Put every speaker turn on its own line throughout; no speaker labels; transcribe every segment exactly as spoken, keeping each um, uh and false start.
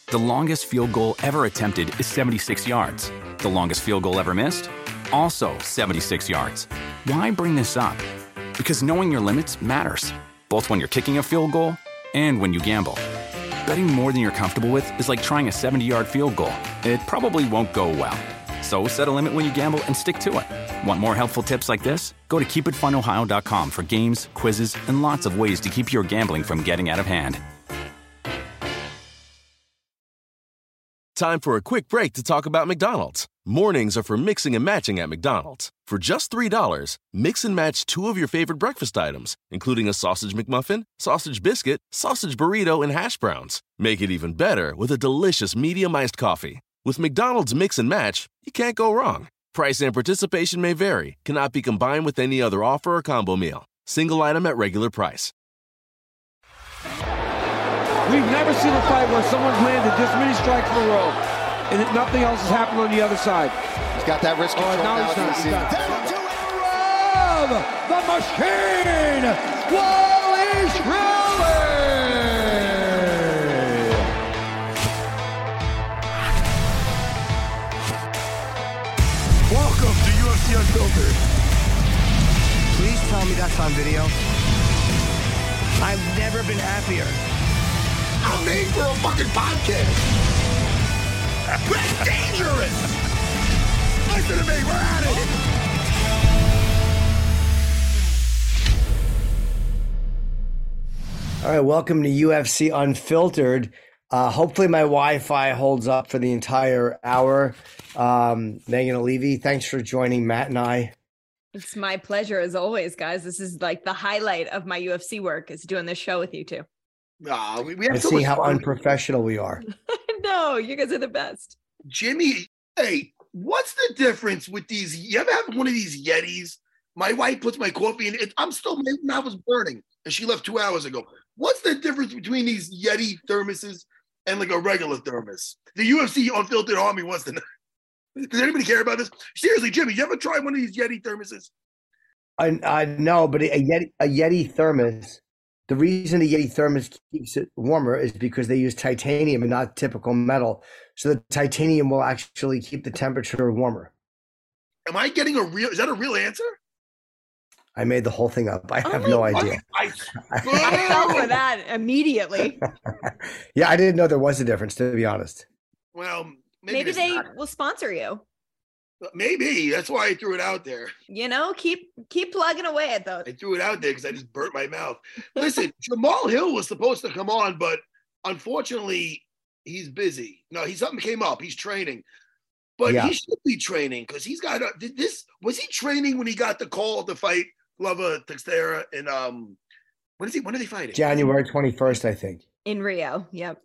The longest field goal ever attempted is seventy-six yards. The longest field goal ever missed? Also seventy-six yards. Why bring this up? Because knowing your limits matters, both when you're kicking a field goal and when you gamble. Betting more than you're comfortable with is like trying a seventy-yard field goal. It probably won't go well. So set a limit when you gamble and stick to it. Want more helpful tips like this? Go to keep it fun ohio dot com for games, quizzes, and lots of ways to keep your gambling from getting out of hand.
Time for a quick break to talk about McDonald's. Mornings are for mixing and matching at McDonald's. For just three dollars, mix and match two of your favorite breakfast items, including a sausage McMuffin, sausage biscuit, sausage burrito, and hash browns. Make it even better with a delicious medium iced coffee. With McDonald's Mix and Match, you can't go wrong. Price and participation may vary, cannot be combined with any other offer or combo meal. Single item at regular price.
We've never seen a fight where someone's landed this many strikes in a row, and that nothing else has happened on the other side.
He's got that wrist control.
Oh, now
now
he's not. He's not.
That'll do
Rob, the machine, Wally Shrilly.
Welcome to U F C Unfiltered. Please tell me that's on video. I've never been happier. I'm made for a fucking podcast. We're dangerous. Listen to me. We're at it.
All right, welcome to U F C Unfiltered. Uh, hopefully my Wi-Fi holds up for the entire hour. Um, Megan O'Leary, thanks for joining Matt and I.
It's my pleasure as always, guys. This is like the highlight of my U F C work is doing this show with you two.
Uh, we, we have
I
so
see
much
how
fun.
unprofessional we are.
No, you guys are the best.
Jimmy, hey, what's the difference with these? You ever have one of these Yetis? My wife puts my coffee in it. I'm still, my mouth was burning, and she left two hours ago. What's the difference between these Yeti thermoses and like a regular thermos? The U F C Unfiltered Army wants to know. Does anybody care about this? Seriously, Jimmy, you ever try one of these Yeti thermoses?
I, I know, but a Yeti, a Yeti thermos, the reason the Yeti thermos keeps it warmer is because they use titanium and not typical metal. So the titanium will actually keep the temperature warmer.
Am I getting a real, is that a real answer?
I made the whole thing up. I
Oh
have
my
no
God.
idea.
I,
I fell for that immediately.
Yeah, I didn't know there was a difference, to be honest.
well, maybe,
Maybe
there's
they
not.
will sponsor you.
Maybe. That's why I threw it out there.
You know, keep keep plugging away at those.
I threw it out there because I just burnt my mouth. Listen, Jamal Hill was supposed to come on, but unfortunately, he's busy. No, he something came up. He's training, but
Yeah.
he should be training because he's got. A, did this was he training when he got the call to fight Glover Teixeira and um, when is he? When are they fighting?
January twenty-first, I think.
In Rio. Yep.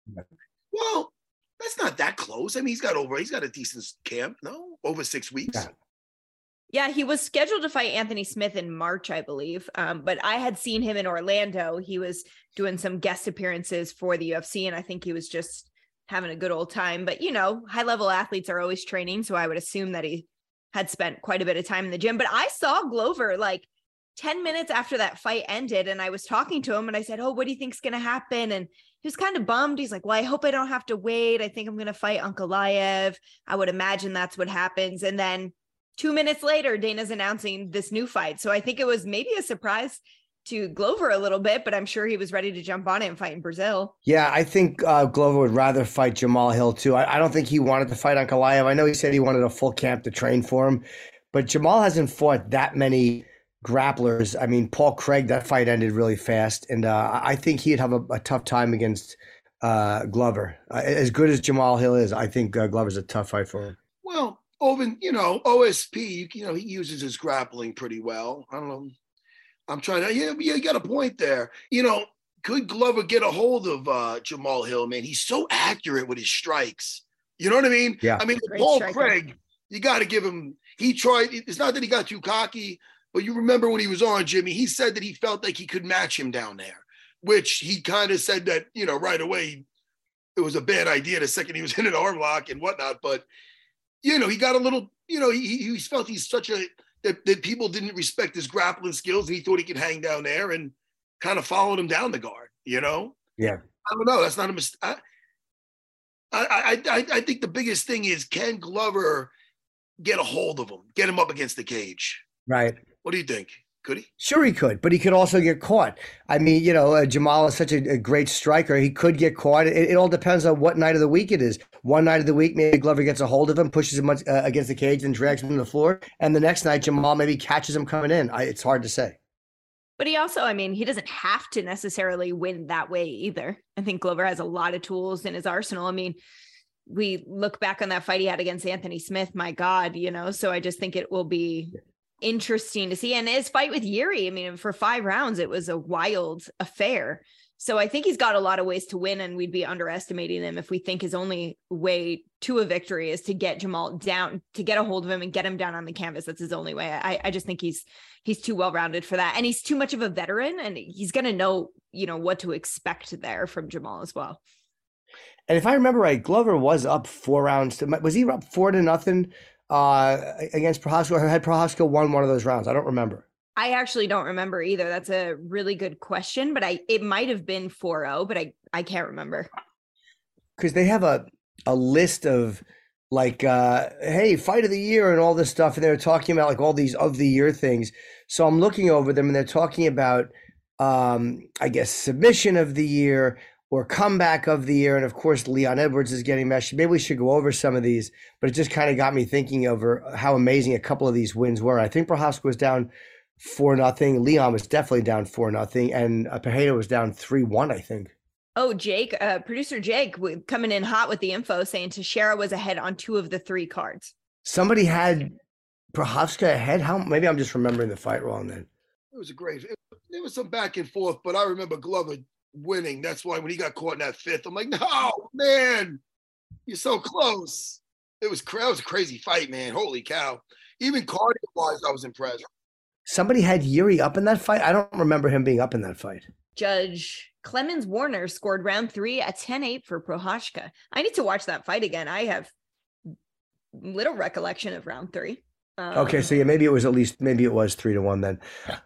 Well, that's not that close. I mean, he's got over. He's got a decent camp. No, over six weeks.
Yeah.
Yeah, he was scheduled to fight Anthony Smith in March, I believe. Um, but I had seen him in Orlando. He was doing some guest appearances for the U F C, and I think he was just having a good old time. But, you know, high-level athletes are always training, so I would assume that he had spent quite a bit of time in the gym. But I saw Glover like ten minutes after that fight ended, and I was talking to him, and I said, oh, what do you think's going to happen? And he was kind of bummed. He's like, well, I hope I don't have to wait. I think I'm going to fight Ankalaev. I would imagine that's what happens. And then two minutes later, Dana's announcing this new fight. So I think it was maybe a surprise to Glover a little bit, but I'm sure he was ready to jump on it and fight in Brazil.
Yeah, I think uh, Glover would rather fight Jamal Hill too. I, I don't think he wanted to fight Ankalaev. I know he said he wanted a full camp to train for him, but Jamal hasn't fought that many grapplers. I mean, Paul Craig, that fight ended really fast, and uh, I think he'd have a, a tough time against uh, Glover. Uh, as good as Jamal Hill is, I think uh, Glover's a tough fight for him.
Well, Oven, you know, O S P, you know, he uses his grappling pretty well. I don't know. I'm trying to, yeah, yeah, you got a point there. You know, could Glover get a hold of uh, Jamal Hill, man? He's so accurate with his strikes. You know what I mean?
Yeah.
I mean,
Great
Paul
striker.
Craig, you got to give him, he tried, it's not that he got too cocky, but you remember when he was on, Jimmy, he said that he felt like he could match him down there, which he kind of said that, you know, right away, it was a bad idea the second he was in an arm lock and whatnot. But, you know, he got a little, you know, he, he felt he's such a, that, that people didn't respect his grappling skills, and he thought he could hang down there and kind of followed him down the guard, you know?
Yeah.
I don't know. That's not a mistake. I, I, I, I think the biggest thing is, can Glover get a hold of him, get him up against the cage?
Right.
What do you think? Could he?
Sure, he could, but he could also get caught. I mean, you know, uh, Jamal is such a, a great striker. He could get caught. It, it all depends on what night of the week it is. One night of the week, maybe Glover gets a hold of him, pushes him uh, against the cage, and drags him to the floor. And the next night, Jamal maybe catches him coming in. I, it's hard to say.
But he also, I mean, he doesn't have to necessarily win that way either. I think Glover has a lot of tools in his arsenal. I mean, we look back on that fight he had against Anthony Smith, my God, you know, so I just think it will be interesting to see. And his fight with Yuri, I mean, for five rounds, it was a wild affair. So I think he's got a lot of ways to win, and we'd be underestimating him if we think his only way to a victory is to get Jamal down, to get a hold of him and get him down on the canvas. That's his only way. I, I just think he's, he's too well-rounded for that. And he's too much of a veteran, and he's going to know, you know, what to expect there from Jamal as well.
And if I remember right, Glover was up four rounds. To, was he up four to nothing uh, against Prochazka, or had Prochazka won one of those rounds? I don't remember.
I actually don't remember either. That's a really good question, but I it might have been four oh, but I, I can't remember.
Because they have a, a list of like, uh, hey, fight of the year and all this stuff. And they're talking about like all these of the year things. So I'm looking over them and they're talking about, um, I guess, submission of the year or comeback of the year. And of course, Leon Edwards is getting meshed. Maybe we should go over some of these, but it just kind of got me thinking over how amazing a couple of these wins were. I think Prochazka was down four nothing. Leon was definitely down four nothing, and uh, Pereira was down three one, I think.
Oh, Jake, uh, producer Jake coming in hot with the info, saying Teixeira was ahead on two of the three cards.
Somebody had Prochazka ahead. How? Maybe I'm just remembering the fight wrong then.
It was a great. It, there was some back and forth, but I remember Glover winning. That's why when he got caught in that fifth, I'm like, no, man, you're so close. It was, that was a crazy fight, man. Holy cow. Even cardio-wise, I was impressed.
Somebody had Yuri up in that fight. I don't remember him being up in that fight.
Judge Clemens Warner scored round three at ten eight for Prochazka. I need to watch that fight again. I have little recollection of round three. Um,
okay, so yeah, maybe it was at least, maybe it was three to one then.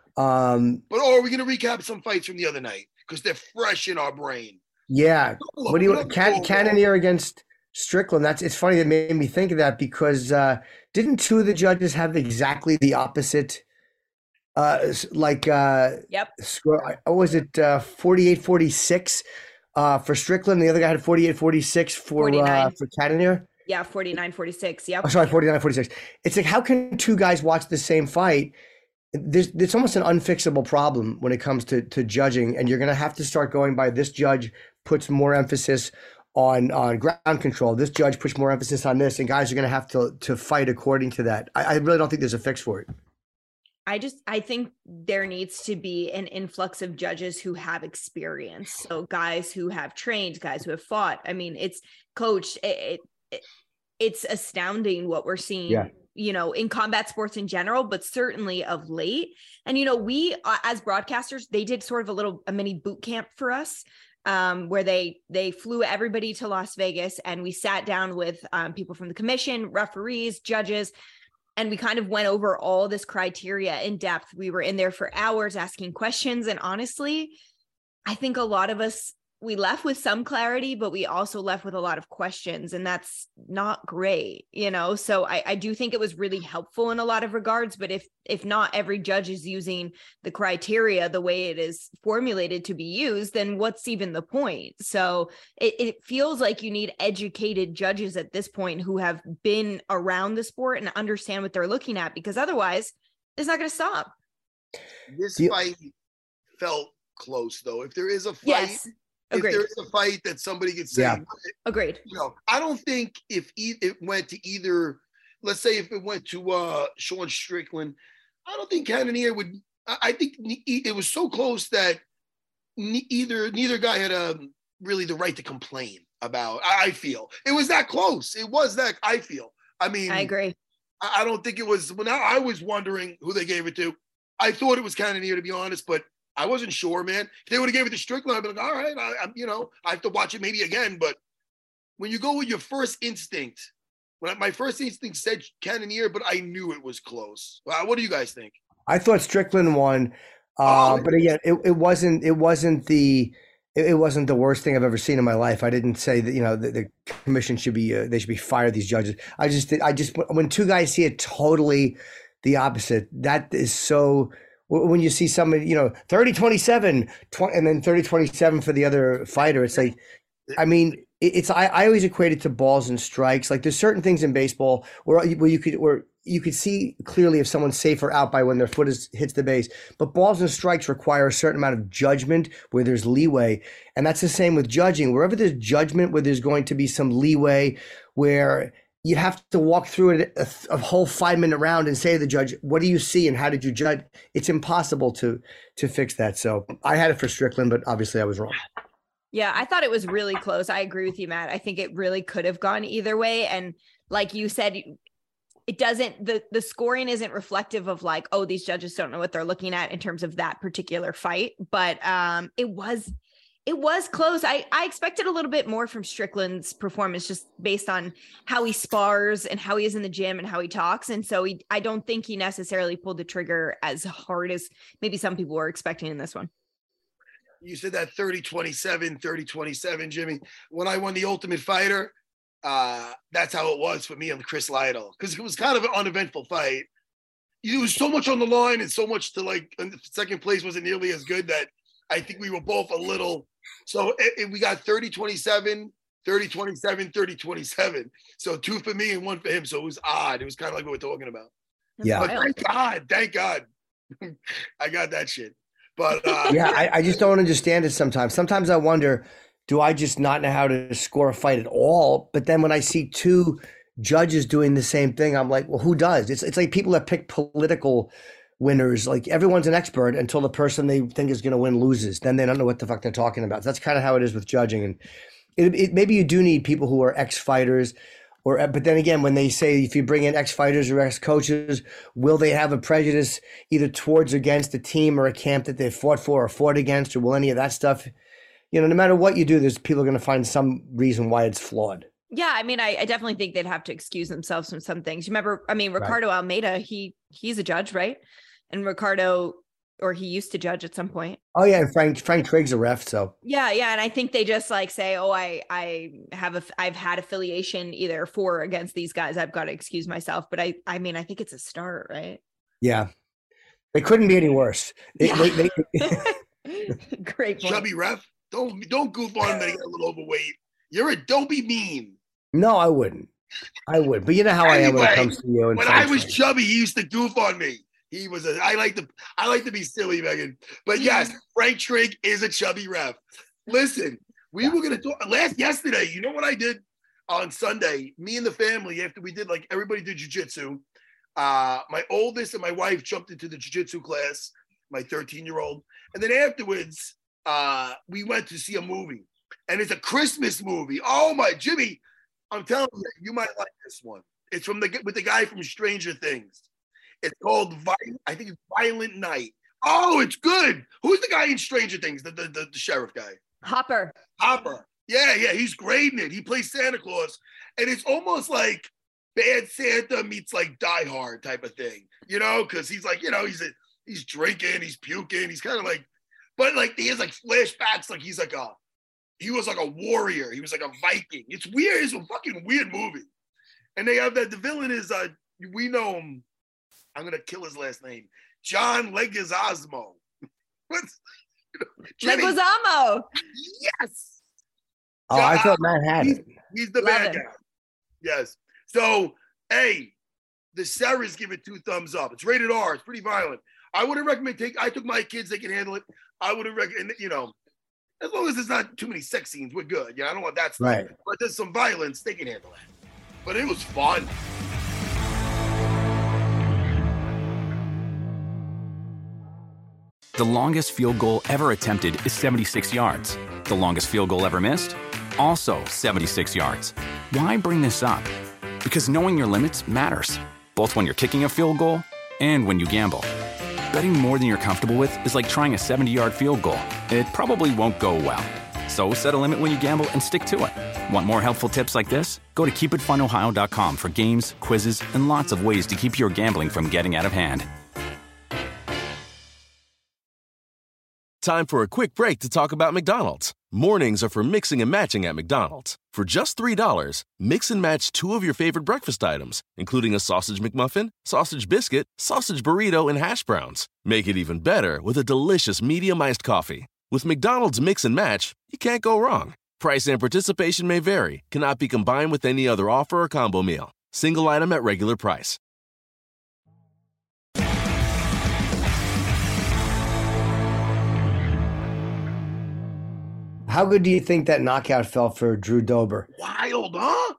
Um,
but oh, are we going to recap some fights from the other night? Because they're fresh in our brain.
Yeah. What do you, Can, Cannonier against Strickland? That's, it's funny that made me think of that because uh, didn't two of the judges have exactly the opposite? Uh, like, uh,
yep.
Score, what was it? Uh, forty-eight forty-six uh, for Strickland. The other guy had forty-eight forty-six for, uh, for Cannonier.
Yeah. forty-nine forty-six. Yep.
Oh, sorry. forty-nine forty-six. It's like, how can two guys watch the same fight? There's, it's almost an unfixable problem when it comes to, to judging. And you're going to have to start going by this judge puts more emphasis on, on ground control. This judge puts more emphasis on this, and guys are going to have to, to fight according to that. I, I really don't think there's a fix for it.
I just, I think there needs to be an influx of judges who have experience. So guys who have trained, guys who have fought. I mean, it's coached. It, it, it's astounding what we're seeing, yeah. you know, in combat sports in general, but certainly of late. And, you know, we, uh, as broadcasters, they did sort of a little, a mini boot camp for us. Um, where they they flew everybody to Las Vegas, and we sat down with um, people from the commission, referees, judges, and we kind of went over all this criteria in depth. We were in there for hours asking questions. And honestly, I think a lot of us, we left with some clarity, but we also left with a lot of questions, and that's not great, you know? So I, I do think it was really helpful in a lot of regards, but if, if not every judge is using the criteria the way it is formulated to be used, then what's even the point? So it, it feels like you need educated judges at this point who have been around the sport and understand what they're looking at, because otherwise it's not going to stop.
This
you-
fight felt close though. If there is a fight,
yes. Agreed.
If there's a fight that somebody could say,
yeah.
Agreed.
You know, I don't think if e- it went to either, let's say if it went to uh, Sean Strickland, I don't think Cannonier would. I, I think ne- it was so close that ne- either neither guy had um, really the right to complain about. I, I feel it was that close. It was that. I feel. I mean,
I agree.
I, I don't think it was. When I, I was wondering who they gave it to, I thought it was Cannonier, to be honest, but I wasn't sure, man. If they would have gave it to Strickland, I'd be like, all right, I, I, you know, I have to watch it maybe again. But when you go with your first instinct, when I, my first instinct said Cannonier, but I knew it was close. Uh, what do you guys think?
I thought Strickland won, uh, oh, but again, it, it wasn't. It wasn't the. It, it wasn't the worst thing I've ever seen in my life. I didn't say that. You know, the, the commission should be uh, they should be fired. These judges. I just I just when two guys see it totally the opposite. That is so. When you see somebody, you know, thirty twenty-seven, twenty, and then thirty twenty-seven for the other fighter, it's like, I mean, it's I, I always equate it to balls and strikes. Like there's certain things in baseball where where you could where you could see clearly if someone's safe or out by when their foot is, hits the base. But balls and strikes require a certain amount of judgment where there's leeway, and that's the same with judging. Wherever there's judgment, where there's going to be some leeway, where you have to walk through it a, a whole five minute round and say to the judge, what do you see and how did you judge? It's impossible to to fix that. So I had it for Strickland, but obviously I was wrong.
Yeah, I thought it was really close. I agree with you, Matt. I think it really could have gone either way. And like you said, it doesn't, the, the scoring isn't reflective of like, oh, these judges don't know what they're looking at in terms of that particular fight. But um, it was It was close. I, I expected a little bit more from Strickland's performance just based on how he spars and how he is in the gym and how he talks. And so he, I don't think he necessarily pulled the trigger as hard as maybe some people were expecting in this one.
You said that thirty twenty-seven, thirty twenty-seven, Jimmy. When I won the Ultimate Fighter, uh, that's how it was for me and Chris Lytle, because it was kind of an uneventful fight. It was so much on the line and so much to like, and the second place wasn't nearly as good that I think we were both a little. So it, it, we got thirty twenty-seven, thirty twenty-seven, thirty twenty-seven. So two for me and one for him. So it was odd. It was kind of like what we're talking about.
Yeah.
But thank God, thank God. I got that shit. But uh,
yeah, I, I just don't understand it sometimes. Sometimes I wonder, do I just not know how to score a fight at all? But then when I see two judges doing the same thing, I'm like, well, who does? It's it's like people that pick political winners. Like everyone's an expert until the person they think is going to win loses. Then they don't know what the fuck they're talking about. That's kind of how it is with judging. And it, it, maybe you do need people who are ex-fighters, or but then again, when they say if you bring in ex-fighters or ex-coaches, will they have a prejudice either towards or against a team or a camp that they fought for or fought against, or will any of that stuff? You know, no matter what you do, there's people are going to find some reason why it's flawed.
Yeah, I mean, I, I definitely think they'd have to excuse themselves from some things. You remember, I mean, Ricardo right. Almeida, he he's a judge, right? And Ricardo, or he used to judge at some point.
Oh yeah, and Frank Frank Triggs a ref, so
yeah, yeah, and I think they just like say, oh, I I have a I've had affiliation either for or against these guys. I've got to excuse myself. But I I mean, I think it's a start, right?
Yeah, it couldn't be any worse. It,
yeah.
they, they...
Great point.
Chubby ref, don't don't goof on him that he got a little overweight. You're a don't be mean.
No, I wouldn't. I would, but you know how anyway, I am when it comes to you. And
when I was chubby, he used to goof on me. He was a. I like to. I like to be silly, Megan. But yes, Frank Trigg is a chubby ref. Listen, we yeah. were gonna talk last yesterday. You know what I did on Sunday? Me and the family, after we did like everybody did jujitsu. Uh, my oldest and my wife jumped into the jujitsu class. My thirteen-year-old, and then afterwards, uh, we went to see a movie, and it's a Christmas movie. Oh my, Jimmy! I'm telling you, you might like this one. It's from the with the guy from Stranger Things. It's called, I think it's Violent Night. Oh, it's good. Who's the guy in Stranger Things? The, the, the, the sheriff guy.
Hopper.
Hopper. Yeah, yeah, he's great in it. He plays Santa Claus. And it's almost like Bad Santa meets like Die Hard type of thing, you know? Because he's like, you know, he's a, he's drinking, he's puking, he's kind of like, but like he has like flashbacks, like he's like a, he was like a warrior. He was like a Viking. It's weird. It's a fucking weird movie. And they have that, the villain is, uh, we know him. I'm going to kill his last name. John Leguizamo. What's you know,
Leguizamo.
Yes.
Oh, John, I thought Matt had
he's,
it.
He's the
Love
bad
it.
guy. Yes. So, hey, the Sarahs give it two thumbs up. It's rated R. It's pretty violent. I wouldn't recommend take. I took my kids. They can handle it. I wouldn't recommend, you know, as long as there's not too many sex scenes, we're good. Yeah, I don't want that stuff.
Right.
But there's some violence. They can handle that. But it was fun.
The longest field goal ever attempted is seventy-six yards. The longest field goal ever missed? Also seventy-six yards. Why bring this up? Because knowing your limits matters, both when you're kicking a field goal and when you gamble. Betting more than you're comfortable with is like trying a seventy-yard field goal. It probably won't go well. So set a limit when you gamble and stick to it. Want more helpful tips like this? Go to keep it fun ohio dot com for games, quizzes, and lots of ways to keep your gambling from getting out of hand.
Time for a quick break to talk about McDonald's. Mornings are for mixing and matching at McDonald's. For just three dollars, mix and match two of your favorite breakfast items, including a sausage McMuffin, sausage biscuit, sausage burrito, and hash browns. Make it even better with a delicious medium iced coffee. With McDonald's Mix and Match, you can't go wrong. Price and participation may vary, cannot be combined with any other offer or combo meal. Single item at regular price.
How good do you think that knockout felt for Drew Dober?
Wild, huh?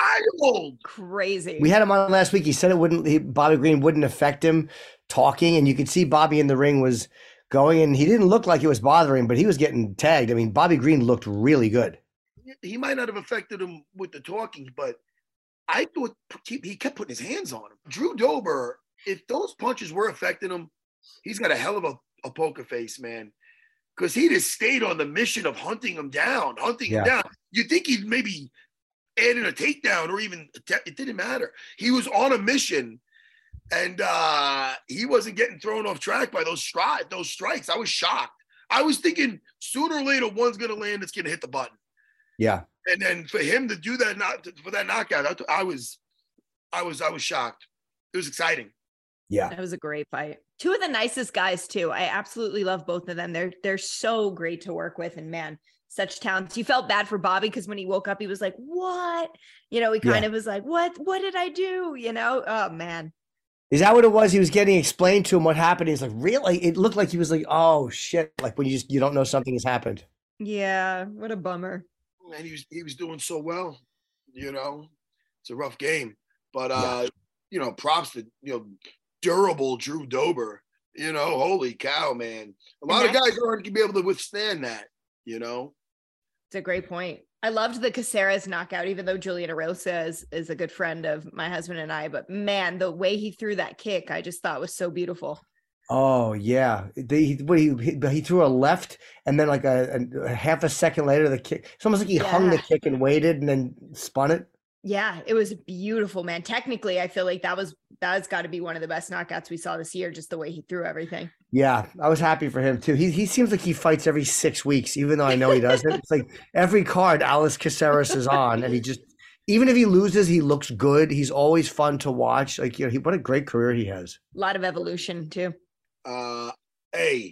Wild.
Crazy.
We had him on last week. He said it wouldn't, he, Bobby Green wouldn't affect him talking, and you could see Bobby in the ring was going, and he didn't look like it was bothering him, but he was getting tagged. I mean, Bobby Green looked really good.
He might not have affected him with the talking, but I thought he kept putting his hands on him. Drew Dober, if those punches were affecting him, he's got a hell of a, a poker face, man. Because he just stayed on the mission of hunting him down, hunting
Yeah.
him down. You think he'd maybe add in a takedown or even, it didn't matter. He was on a mission, and uh, he wasn't getting thrown off track by those, stri- those strikes. I was shocked. I was thinking sooner or later one's going to land, it's going to hit the button.
Yeah.
And then for him to do that, not for that knockout, I, I was, I was, I was shocked. It was exciting.
Yeah.
That was a great fight. Two of the nicest guys too. I absolutely love both of them. They're they're so great to work with, and man, such talents. You felt bad for Bobby because when he woke up, he was like, "What?" You know, he kind
Yeah.
of was like, "What? What did I do?" You know? Oh man.
Is that what it was? He was getting explained to him what happened. He's like, really? It looked like he was like, oh shit. Like when you just, you don't know something has happened.
Yeah. What a bummer.
And he was he was doing so well, you know. It's a rough game, but uh,
Yeah.
you know, props to you know, durable Drew Dober. You know, holy cow, man! A lot of
that's-
guys aren't gonna be able to withstand that. You know,
It's a great point. I loved the Caceres knockout, even though Julian Erosa is, is a good friend of my husband and I. But man, the way he threw that kick, I just thought was so beautiful.
Oh yeah. They, he, what, he, he he threw a left, and then like a, a, a half a second later, the kick, it's almost like he hung the
Yeah.
kick and waited and then spun it.
Yeah, it was beautiful, man. Technically, I feel like that was that's got to be one of the best knockouts we saw this year, just the way he threw everything.
Yeah, I was happy for him too. He he seems like he fights every six weeks, even though I know he doesn't. It's like every card Alice Caceres is on, and he just, even if he loses, he looks good. He's always fun to watch. Like, you know, he, what a great career he has.
A lot of evolution too.
uh, hey,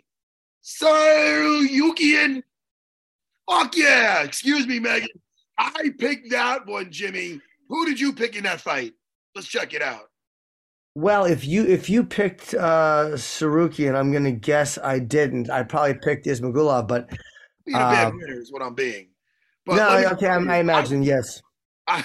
Saryukian, fuck yeah! Excuse me, Megan. I picked that one, Jimmy. Who did you pick in that fight? Let's check it out.
Well, if you if you picked uh, Sarukian, I'm gonna guess I didn't. I probably picked Ismagulov, but
Being a bad
Um,
winner is what I'm being. But
no,
let me
okay,
tell
I,
you,
I imagine yes.
I,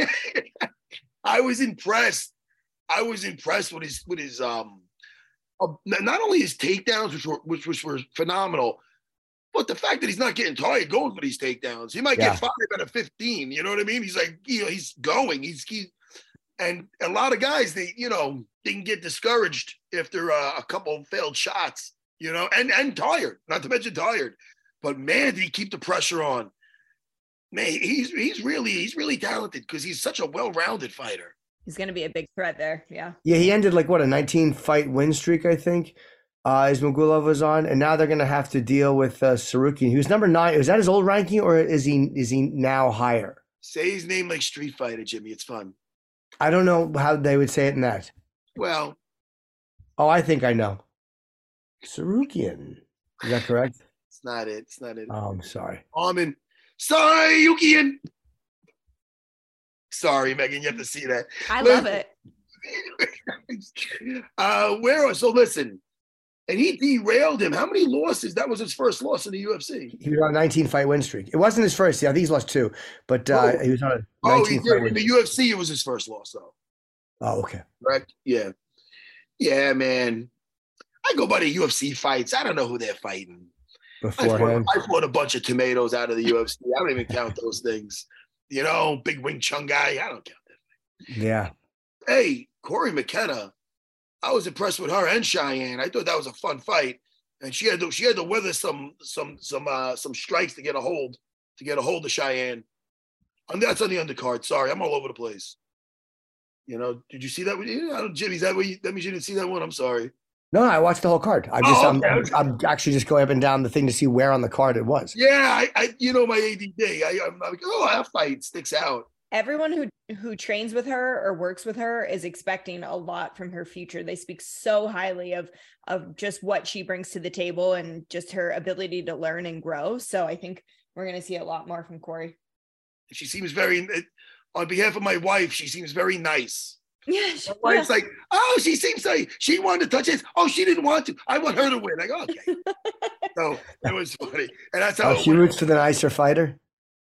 I was impressed. I was impressed with his with his um uh, not only his takedowns, which were which, which were phenomenal, but the fact that he's not getting tired going for these takedowns. He might
Yeah.
get five out of fifteen. You know what I mean? He's like, you know, he's going. He's he, and a lot of guys, they you know they can get discouraged after uh, a couple of failed shots. You know, and and tired. Not to mention tired. But man, did he keep the pressure on? Man, he's he's really he's really talented because he's such a well-rounded fighter.
He's going to be a big threat there. Yeah.
Yeah, he ended like what, a nineteen fight win streak, I think. Uh, Ismagulov was on, and now they're gonna have to deal with uh, Sarukian, who's number nine. Is that his old ranking, or is he is he now higher?
Say his name like Street Fighter, Jimmy. It's fun.
I don't know how they would say it in that.
Well,
Oh, I think I know. Sarukian. Is that correct?
it's not it. It's not it.
Oh, I'm sorry.
Armin. Sorry, Yukian. Sorry, Megan. You have to see that.
I
Listen.
love it.
uh, where? So listen, and he derailed him. How many losses? That was his first loss in the U F C.
He was on a nineteen fight win streak. It wasn't his first. Yeah, I think he's lost two, but uh,
Oh.
he was on a
Oh, he
nineteen
did.
fight
In
win.
the U F C, it was his first loss, though.
Oh, okay.
Correct? Yeah. Yeah, man. I go by the U F C fights. I don't know who they're fighting. I fought,
Beforehand.
I fought a bunch of tomatoes out of the U F C. I don't even count those things. You know, big Wing Chun guy. I don't count that.
Yeah.
Hey, Corey McKenna. I was impressed with her and Cheyenne. I thought that was a fun fight, and she had to she had to weather some some some uh, some strikes to get a hold to get a hold of Cheyenne. And that's on the undercard. Sorry, I'm all over the place. You know, did you see that? Yeah, I don't- Jimmy, is that what you, that means you didn't see that one? I'm sorry.
No, no, I watched the whole card. I'm just,
Oh,
I'm,
okay,
I'm,
okay.
I'm actually just going up and down the thing to see where on the card it was.
Yeah, I, I you know my A D D. I, I'm like, oh, that fight sticks out.
Everyone who who trains with her or works with her is expecting a lot from her future. They speak so highly of of just what she brings to the table and just her ability to learn and grow. So I think we're going to see a lot more from Corey.
She seems very, on behalf of my wife, she seems very nice.
Yeah,
My wife's like, oh, she seems like she wanted to touch it. Oh, she didn't want to. I want her to win. I go, okay. So it was funny, and that's how
Oh,
it
she
went.
roots for the nicer fighter.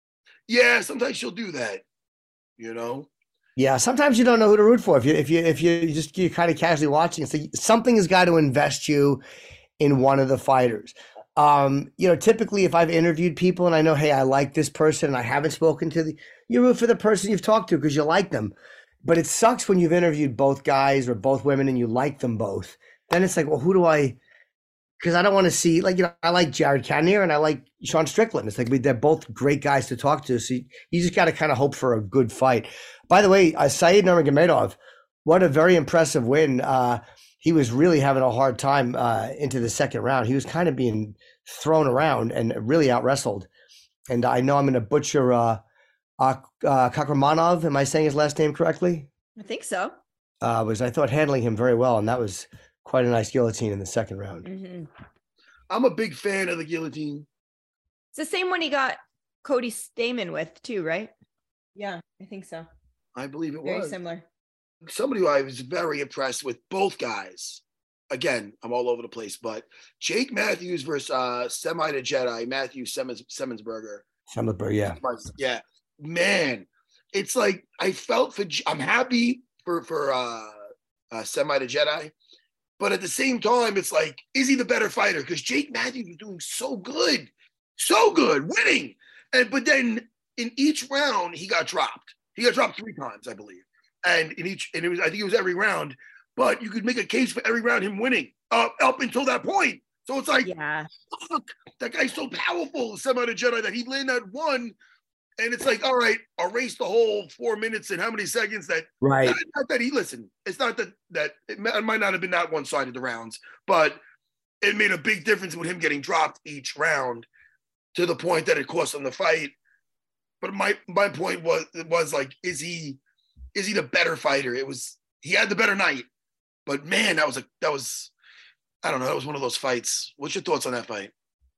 Yeah, sometimes she'll do that. You know.
Yeah, sometimes you don't know who to root for. If you if you if you just you kind of casually watching, so something has got to invest you in one of the fighters. Um, you know, typically if I've interviewed people and I know, hey, I like this person and I haven't spoken to the, you root for the person you've talked to because you like them. But it sucks when you've interviewed both guys or both women and you like them both. Then it's like, well, who do I? Because I don't want to see, like, you know, I like Jared Cannonier and I like Sean Strickland. It's like they're both great guys to talk to. So you, you just got to kind of hope for a good fight. By the way, uh, Said Nurmagomedov, what a very impressive win. Uh, he was really having a hard time uh, into the second round. He was kind of being thrown around and really out wrestled. And I know I'm going to butcher uh, uh, uh, Kakramanov. Am I saying his last name correctly?
I think so.
Uh, was I thought handling him very well, and that was quite a nice guillotine in the second round.
Mm-hmm.
I'm a big fan of the guillotine.
It's the same one he got Cody Stamen with too, right? Yeah, I think so.
I believe it
Very
was.
similar.
Somebody who I was very impressed with, both guys. Again, I'm all over the place, but Jake Matthews versus uh, Semi to Jedi, Matthew Simmons, Simmonsberger.
Simmonsberger, yeah.
Yeah. Man, it's like I felt for, I'm happy for, for uh, uh, Semi to Jedi, but at the same time, it's like, is he the better fighter? Because Jake Matthews was doing so good, so good, winning. And but then in each round, he got dropped. He got dropped three times, I believe. And in each, and it was, I think it was every round, but you could make a case for every round him winning uh, up until that point. So it's like,
yeah,
fuck, that guy's so powerful, Semi to Jedi, that he landed that one. And it's like, all right, erase the whole four minutes and how many seconds that,
right.
Not, not that he, listen, it's not that, that it might not have been that one-sided the rounds, but it made a big difference with him getting dropped each round to the point that it cost him the fight. But my, my point was, was like, is he, is he the better fighter? It was, he had the better night, but man, that was a, that was, I don't know. That was one of those fights. What's your thoughts on that fight?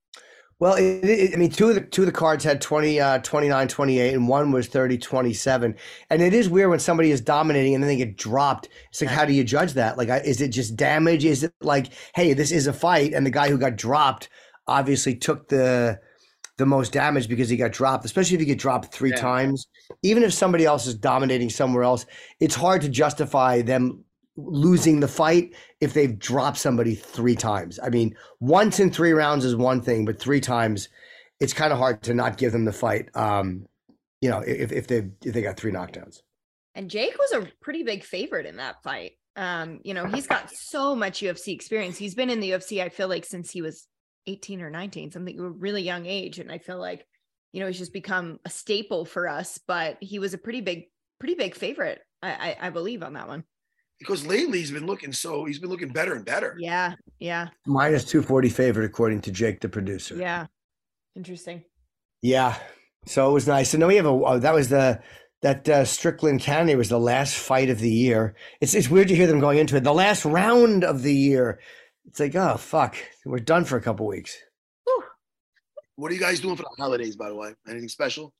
Well, it, it, I mean, two of the two of the cards had twenty, uh, twenty-nine, twenty-eight, and one was thirty, twenty-seven. And it is weird when somebody is dominating and then they get dropped. It's like, how do you judge that? Like, is it just damage? Is it like, hey, this is a fight, and the guy who got dropped obviously took the the most damage because he got dropped, especially if you get dropped three yeah. times. Even if somebody else is dominating somewhere else, it's hard to justify them losing the fight if they've dropped somebody three times. I mean, once in three rounds is one thing, but three times, it's kind of hard to not give them the fight. Um, you know, if if they if they got three knockdowns.
And Jake was a pretty big favorite in that fight. Um, you know, he's got so much U F C experience. He's been in the U F C, I feel like, since he was eighteen or nineteen, something a really young age. And I feel like, you know, he's just become a staple for us. But he was a pretty big, pretty big favorite, I, I, I believe, on that one.
Because lately he's been looking so he's been looking better and better.
Yeah, yeah.
Minus two forty favorite according to Jake, the producer.
Yeah, interesting.
Yeah, so it was nice. And then we have a oh, that was the that uh, Strickland Cannonier was the last fight of the year. It's it's weird to hear them going into it. The last round of the year. It's like, oh fuck, we're done for a couple weeks.
Whew.
What are you guys doing for the holidays, by the way? Anything special?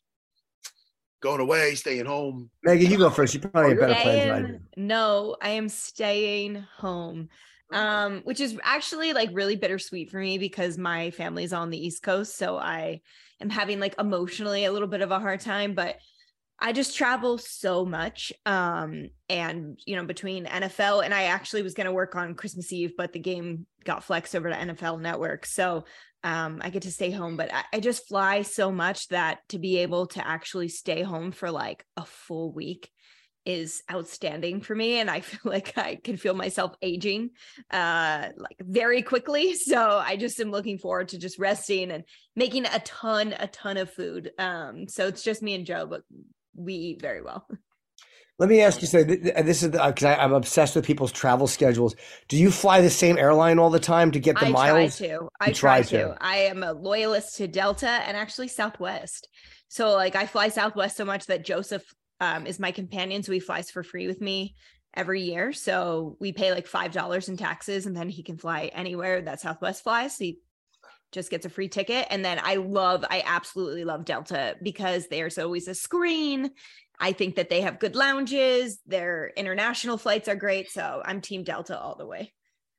Going away, staying home?
Megan, you go first. You probably have better plans than I do.
No, I am staying home, um, which is actually like really bittersweet for me because my family's on the East Coast. So I am having like emotionally a little bit of a hard time, but I just travel so much. Um, and, you know, between N F L and I actually was going to work on Christmas Eve, but the game got flexed over to N F L Network. So um, I get to stay home, but I, I just fly so much that to be able to actually stay home for like a full week is outstanding for me. And I feel like I can feel myself aging uh, like very quickly. So I just am looking forward to just resting and making a ton, a ton of food. Um, so it's just me and Joe, but we eat very well.
Let me ask you something. Th- th- This is because I'm obsessed with people's travel schedules. Do you fly the same airline all the time to get the
I
miles?
try to.
You
I try,
try
to.
to.
I am a loyalist to Delta and actually Southwest. So like I fly Southwest so much that Joseph um, is my companion, so he flies for free with me every year. So we pay like five dollars in taxes, and then he can fly anywhere that Southwest flies. So he just gets a free ticket. And then I love, I absolutely love Delta because there's always a screen. I think that they have good lounges. Their international flights are great. So I'm team Delta all the way.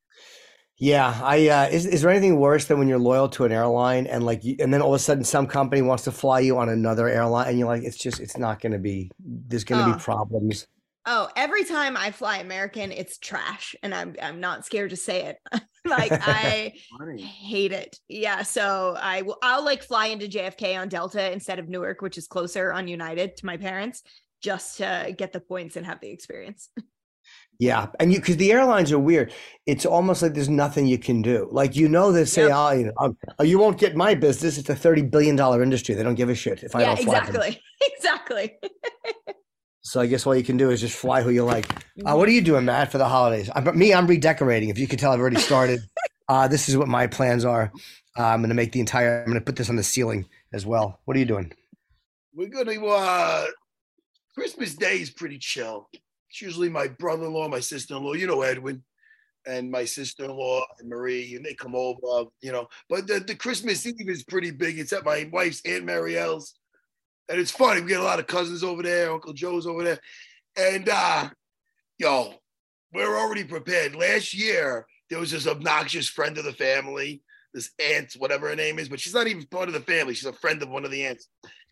Yeah, I uh, is is there anything worse than when you're loyal to an airline and like you, and then all of a sudden some company wants to fly you on another airline and you're like it's just it's not going to be there's going to
Oh.
be problems.
Oh, every time I fly American, it's trash. And I'm I'm not scared to say it. Like I hate it. Yeah. So I will I'll like fly into J F K on Delta instead of Newark, which is closer on United to my parents, just to get the points and have the experience.
Yeah, and you because the airlines are weird. It's almost like there's nothing you can do. Like you know they say,
Yep.
oh, you know, um, oh, you won't get my business. It's a thirty billion dollar industry. They don't give a shit if I
Yeah,
don't fly them.
exactly. Exactly.
So I guess all you can do is just fly who you like. Uh, what are you doing, Matt, for the holidays? I'm, me, I'm redecorating. If you could tell, I've already started. Uh, this is what my plans are. Uh, I'm going to make the entire. I'm going to put this on the ceiling as well. What are you doing?
We're gonna uh Christmas Day is pretty chill. It's usually my brother-in-law, my sister-in-law, you know, Edwin, and my sister-in-law and Marie, and they come over, you know. But the, the Christmas Eve is pretty big. It's at my wife's Aunt Marielle's. And it's funny. We get a lot of cousins over there. Uncle Joe's over there. And, uh, yo, we're already prepared. Last year, there was this obnoxious friend of the family, this aunt, whatever her name is, but she's not even part of the family. She's a friend of one of the aunts.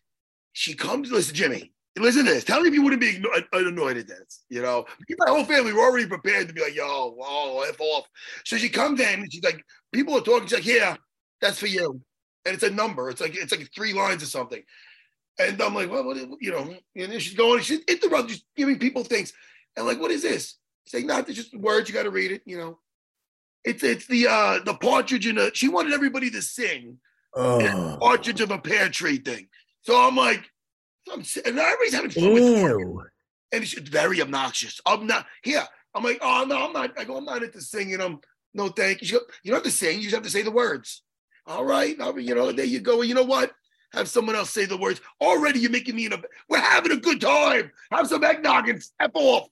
She comes, listen, Jimmy, listen to this. Tell me if you wouldn't be annoyed at this, you know? My whole family were already prepared to be like, yo, oh, F off. So she comes in and she's like, people are talking. She's like, yeah, that's for you. And it's a number. It's like, it's like three lines or something. And I'm like, well, what, you know, and then she's going, she's interrupting, just giving people things. And like, what is this? She's like, not, it's just words, you got to read it, you know. It's it's the uh, the partridge in a, she wanted everybody to sing
Oh,
partridge of a pear tree thing. So I'm like, I'm, and everybody's having fun with it.
ew.
And it's very obnoxious. I'm not, here, I'm like, oh, no, I'm not, I go, I'm not into singing. I'm, no, thank you. She go, you don't have to sing, you just have to say the words. All right, I'll, you know, there you go. You know what? Have someone else say the words. Already you're making me in a, we're having a good time. Have some eggnog and step off.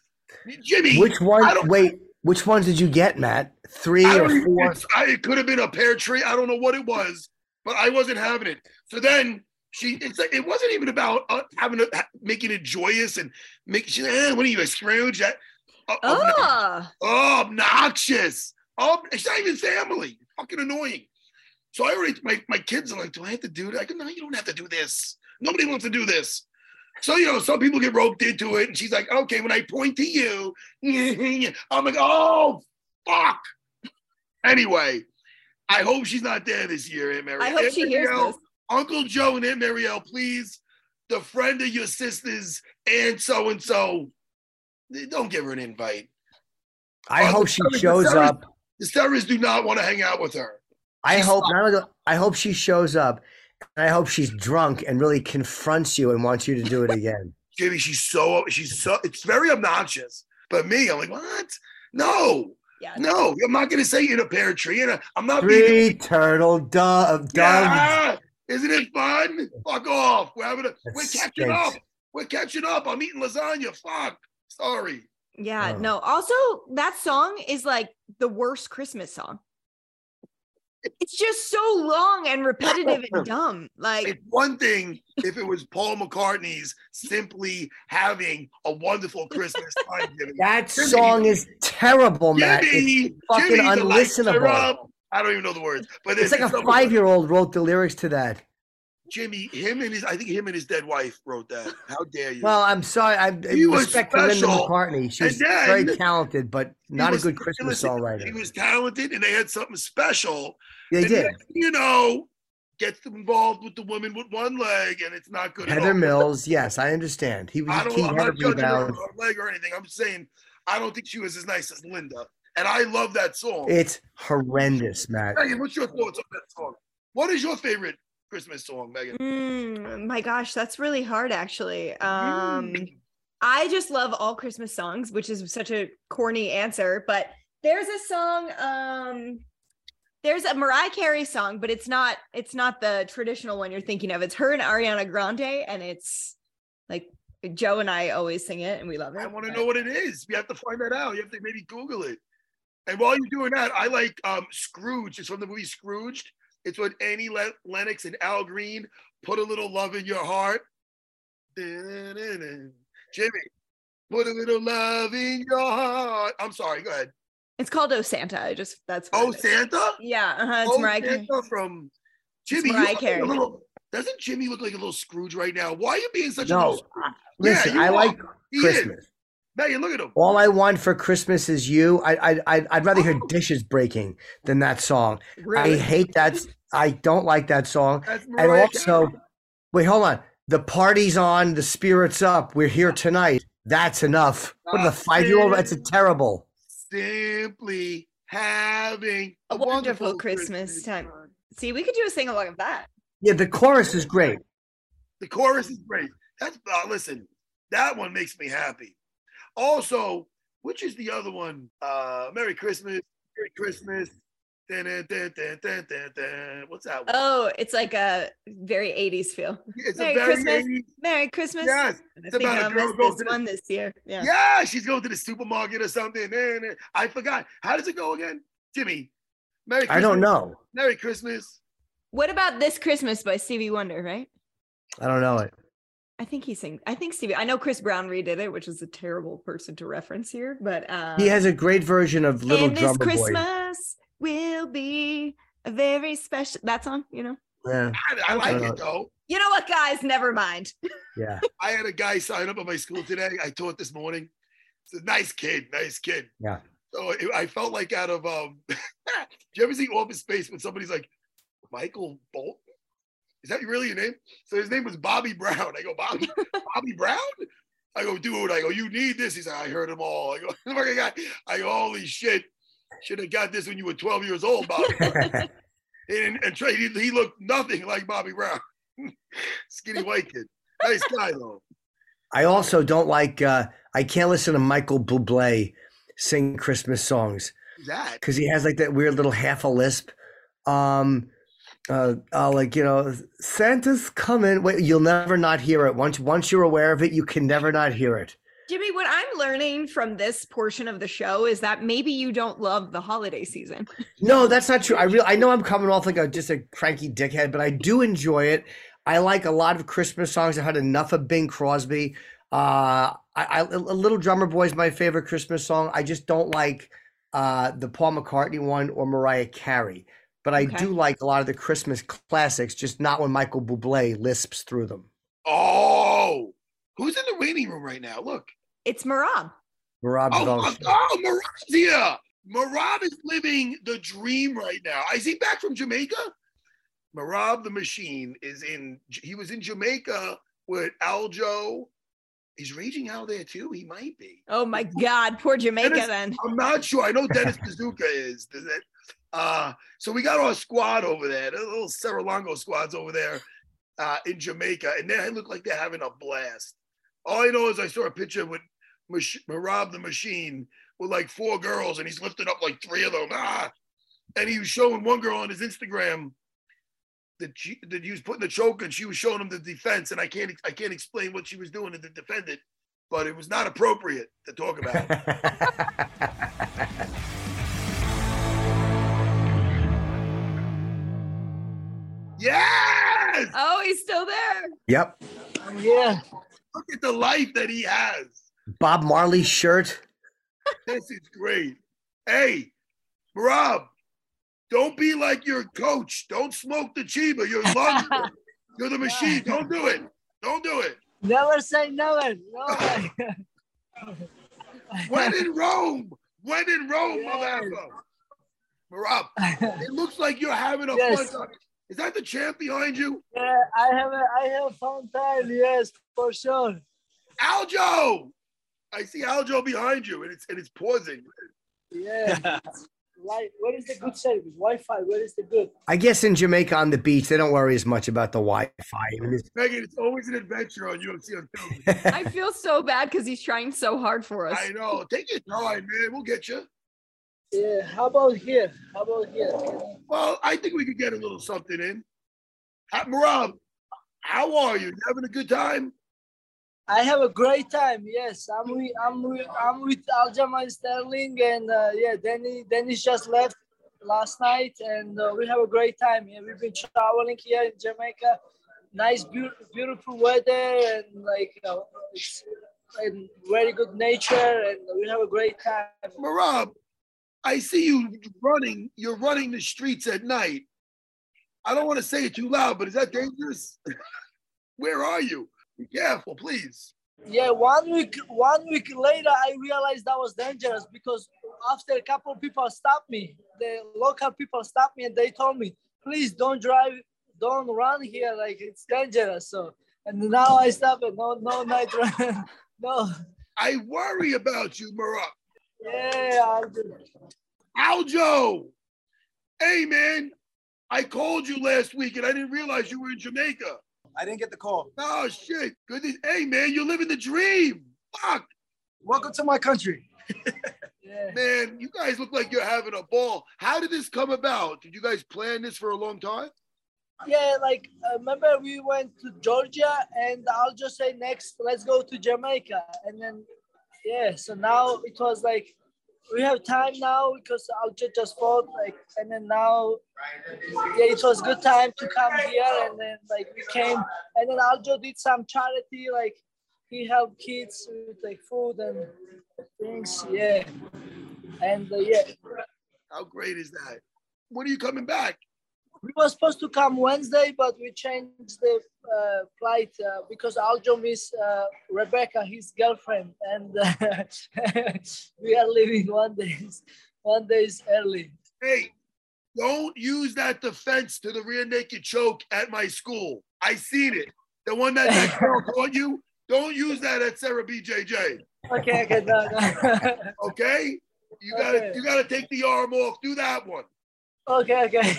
Jimmy.
Which
I
one?
don't-
Wait, which ones did you get, Matt? Three
I
or
don't even,
four?
it's- I, it could have been a pear tree. I don't know what it was, but I wasn't having it. So then she, it's like, it wasn't even about uh, having a, making it joyous and making, she's like, eh, what are you, a Scrooge? That, uh, obnoxious.
Oh,
Oh, obnoxious. Oh, it's not even family. Fucking annoying. So I already, my, my kids are like, do I have to do that? I go, no, you don't have to do this. Nobody wants to do this. So, you know, some people get roped into it. And she's like, okay, when I point to you, I'm like, oh, fuck. Anyway, I hope she's not there this year, Aunt Marielle.
I hope
Aunt
she hears
Marielle,
this.
Uncle Joe and Aunt Marielle, please, the friend of your sister's and so-and-so, don't give her an invite.
I
Oh,
hope
the
she
Sarahs- the
shows
Sarahs-
up.
The Sarahs do not want to hang out with her.
I
She's
hope
fine.
not only, I hope she shows up. And I hope she's drunk and really confronts you and wants you to do it again.
Jimmy, she's so, she's so, it's very obnoxious. But me, I'm like, what? No,
yeah.
no, I'm not going to say in a pear tree. In a, I'm not
Three
being,
turtle dove. doves.
yeah, isn't it fun? Fuck off. We're having a,
That
we're catching up.
stinks.
We're catching up. I'm eating lasagna. Fuck. Sorry.
Yeah,
Oh.
no. Also, that song is like the worst Christmas song. It's just so long and repetitive and dumb. Like,
It's one thing if it was Paul McCartney's Simply Having a Wonderful Christmas Time. Jimmy.
That
Jimmy.
song is terrible, Matt. It's
Jimmy,
fucking
Jimmy, the lights are
unlistenable.
up. I don't even know the words, but
It's like a
some-
five-year-old wrote the lyrics to that.
Jimmy, him and his, I think him and his dead wife wrote that. How dare you?
Well, I'm sorry. I
He was
respect to Linda
special.
McCartney. She's
And then-
very talented, but
He
not a
was-
good Christmas
listen,
songwriter.
He was talented, and they had something special.
They
And
did.
then, you know, gets involved with the woman with one leg, and it's not good. at
Heather
all.
Mills, yes, I understand. He was
I
a
don't.
key
I'm
head
not
of
judging her,
rebound.
her leg or anything. I'm just saying I don't think she was as nice as Linda, and I love that song.
It's horrendous, Matt.
Megan, what's your thoughts on that song? What is your favorite Christmas song, Megan?
mm, my gosh, that's really hard, actually. Um, I just love all Christmas songs, which is such a corny answer, but there's a song, um, there's a Mariah Carey song, but it's not, it's not the traditional one you're thinking of. It's her and Ariana Grande, and it's like Joe and I always sing it, and we love it.
I want to know what it is. You have to find that out. You have to maybe Google it. And while you're doing that, I like um, Scrooge. It's from the movie Scrooged. It's with Annie Lennox and Al Green. Put a little love in your heart. Jimmy, put a little love in your heart. I'm sorry. Go ahead.
It's called Oh Santa. I just that's
Oh Santa.
Yeah, uh-huh, it's
Oh
Mariah
Santa
Carey.
from Jimmy.
Mariah Carey.
Like little, doesn't Jimmy look like a little Scrooge right now? Why are you being such
No,
a little
listen,
yeah,
I
are.
like
He
Christmas.
Is. Megan, look at him.
All I want for Christmas is you. I, I, I I'd rather hear dishes breaking than that song.
Really?
I hate that. I don't like that song.
That's
And
Mariah
also,
Carey.
wait, hold on. The party's on. The spirit's up. We're here tonight. That's enough. What the five-year-old? That's a terrible.
Simply having
A wonderful Christmas time. See, we could do a sing along of that.
Yeah, the chorus is great.
The chorus is great. That's uh, listen. That one makes me happy. Also, which is the other one? Uh, Merry Christmas, Merry Christmas. Dun, dun, dun, dun, dun, dun, dun. What's that one?
Oh, it's like a very eighties feel.
It's
Merry
a very
Christmas.
eighties.
Merry Christmas.
Yes,
I
it's
think
about a
I
girl
missed
going
this
to the-
one this year. Yeah.
Yeah, she's going to the supermarket or something. And uh, I forgot. How does it go again? Jimmy, Merry Christmas.
I don't know.
Merry Christmas.
What about This Christmas by Stevie Wonder, right?
I don't know it.
I think he sang. I think Stevie. I know Chris Brown redid it, which is a terrible person to reference here, but um,
He has a great version of Little
and this
Drummer Boy.
Christmas will be a very special. That song, you know.
Yeah,
I, I like
Uh,
it though.
You know what, guys? Never mind.
yeah,
I had a guy sign up at my school today. I taught this morning. It's a nice kid, nice kid.
yeah.
So it, I felt like out of um. Do you ever see Office Space when somebody's like, Michael Bolton? Is that really your name? So his name was Bobby Brown. I go, Bobby, Bobby Brown? I go, dude. I go, you need this. He's like, I heard them all. I go, fucking guy. I go, holy shit. Should have got this when you were twelve years old, Bobby. and and Trey, he, he looked nothing like Bobby Brown. Skinny white kid. Nice guy though.
I also don't like. Uh, I can't listen to Michael Bublé sing Christmas songs
Who's that?
because he has like that weird little half a lisp. Um, uh, uh, like you know, Santa's coming. Wait, you'll never not hear it. Once once you're aware of it, you can never not hear it.
Jimmy, what I'm learning from this portion of the show is that maybe you don't love the holiday season.
No, that's not true. I really, I know I'm coming off like a just a cranky dickhead, but I do enjoy it. I like a lot of Christmas songs. I had enough of Bing Crosby. Uh, I, I, a Little Drummer Boy is my favorite Christmas song. I just don't like uh, the Paul McCartney one or Mariah Carey. But I
Okay.
do like a lot of the Christmas classics, just not when Michael Bublé lisps through them.
Oh, who's in the waiting room right now? Look.
It's Marab.
Marab
Oh,
Devotion.
oh, Marab's here. Marab is living the dream right now. Is he back from Jamaica? Marab the Machine is in, he was in Jamaica with Aljo. Is Raging Al there too? He might be.
Oh my God, poor Jamaica
Dennis-
then.
I'm not sure. I know Dennis Bazooka is. Does it? Uh, so we got our squad over there, the little Serra-Longo squads over there uh, in Jamaica, and they look like they're having a blast. All I know is I saw a picture with Mach- Marab the Machine with like four girls, and he's lifting up like three of them. Ah! And he was showing one girl on his Instagram that she, that he was putting the choke, and she was showing him the defense. And I can't I can't explain what she was doing to defend it, but it was not appropriate to talk about. Yes!
Oh, he's still there.
Yep.
Yeah.
Look at the life that he has.
Bob Marley's shirt.
This is great. Hey, Rob, don't be like your coach. Don't smoke the Chiba. You're lungs. You're the machine. Don't do it. Don't do it.
Never say never. No way.
When in Rome. When in Rome,
Yes.
motherfucker. Rob, it looks like you're having a
Yes.
fun time. Is that the champ behind you?
Yeah, I have a I have fun time. Yes, for sure.
Aljo! I see Aljo behind you, and it's and it's pausing.
Yeah.
Like, where is the good service? Wi-Fi, where is the good?
I guess in Jamaica on the beach, they don't worry as much about the Wi-Fi. I mean, it's-
Megan, it's always an adventure on U F C on television.
I feel so bad because he's trying so hard for us.
I know. Take your time, man. We'll get you.
Yeah, how about here? How about here?
Well, I think we could get a little something in. Ha- Merab, how are you? You having a good time?
I have a great time. Yes, I'm with I'm with I'm with Aljamain Sterling, and uh, yeah, Danny Dennis just left last night, and uh, we have a great time. Yeah, we've been traveling here in Jamaica. Nice, be- beautiful weather, and like you know, it's and very good nature, and we have a great time.
Merab, I see you running. You're running the streets at night. I don't want to say it too loud, but is that dangerous? Where are you? Be careful, please.
Yeah, one week one week later, I realized that was dangerous because after a couple of people stopped me, the local people stopped me and they told me, please don't drive, don't run here, like it's dangerous. So, and now I stop it. No, no night run. No.
I worry about you, Merab.
Yeah, I'll do it.
Aljo, hey man, I called you last week and I didn't realize you were in Jamaica.
I didn't get the call.
Oh shit! Good. To- hey man, you're living the dream. Fuck,
Welcome to my country.
Yeah.
man, you guys look like you're having a ball. How did this come about? Did you guys plan this for a long time?
Yeah, like uh, remember we went to Georgia, and I'll just say next, let's go to Jamaica, and then yeah. So now it was like we have time now because I'll just just fought like, and then now yeah, it was good time to come here, and then like we came, and then Aljo did some charity, like he helped kids with like food and things, yeah, and uh, yeah.
How great is that? When are you coming back?
We were supposed to come Wednesday, but we changed the uh, flight uh, because Aljo missed uh, Rebecca, his girlfriend, and uh, we are leaving one day, one days early.
Hey, don't use that defense to the rear naked choke at my school. I seen it. The one that that girl taught you. Don't use that at Sarah B J J.
Okay, okay, no, no.
Okay? You gotta
Okay.
you gotta take the arm off. Do that one.
Okay, okay.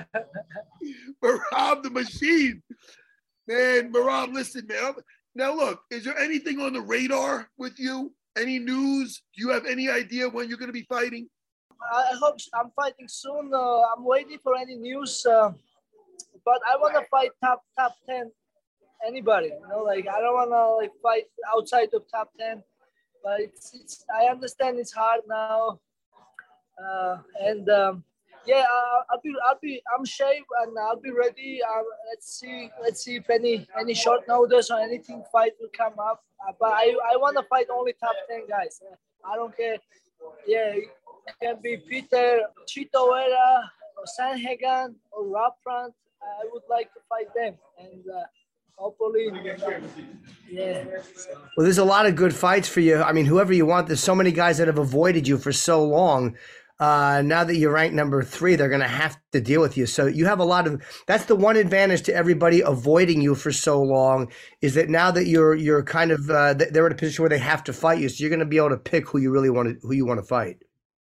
Merab the machine. Man, Merab, listen, man. Now look, is there anything on the radar with you? Any news? Do you have any idea when you're gonna be fighting?
I hope I'm fighting soon. Uh, I'm waiting for any news, uh, but I want to fight top top ten. Anybody, you know, like I don't want to like fight outside of top ten. But it's, it's I understand it's hard now, uh, and um, yeah, I'll, I'll be I'll be I'm shaved and I'll be ready. Uh, let's see let's see if any any short notice or anything fight will come up. Uh, but I I want to fight only top ten guys. I don't care. Yeah. It can be Peter, Chito Vera, or Sanhagan, or Rob Front. I would like to fight them, and uh, hopefully, yeah.
Well, there's a lot of good fights for you. I mean, whoever you want, there's so many guys that have avoided you for so long. Uh, now that you're ranked number three, they're going to have to deal with you. So you have a lot of, that's the one advantage to everybody avoiding you for so long is that now that you're, you're kind of, uh, they're in a position where they have to fight you. So you're going to be able to pick who you really want to, who you want to fight.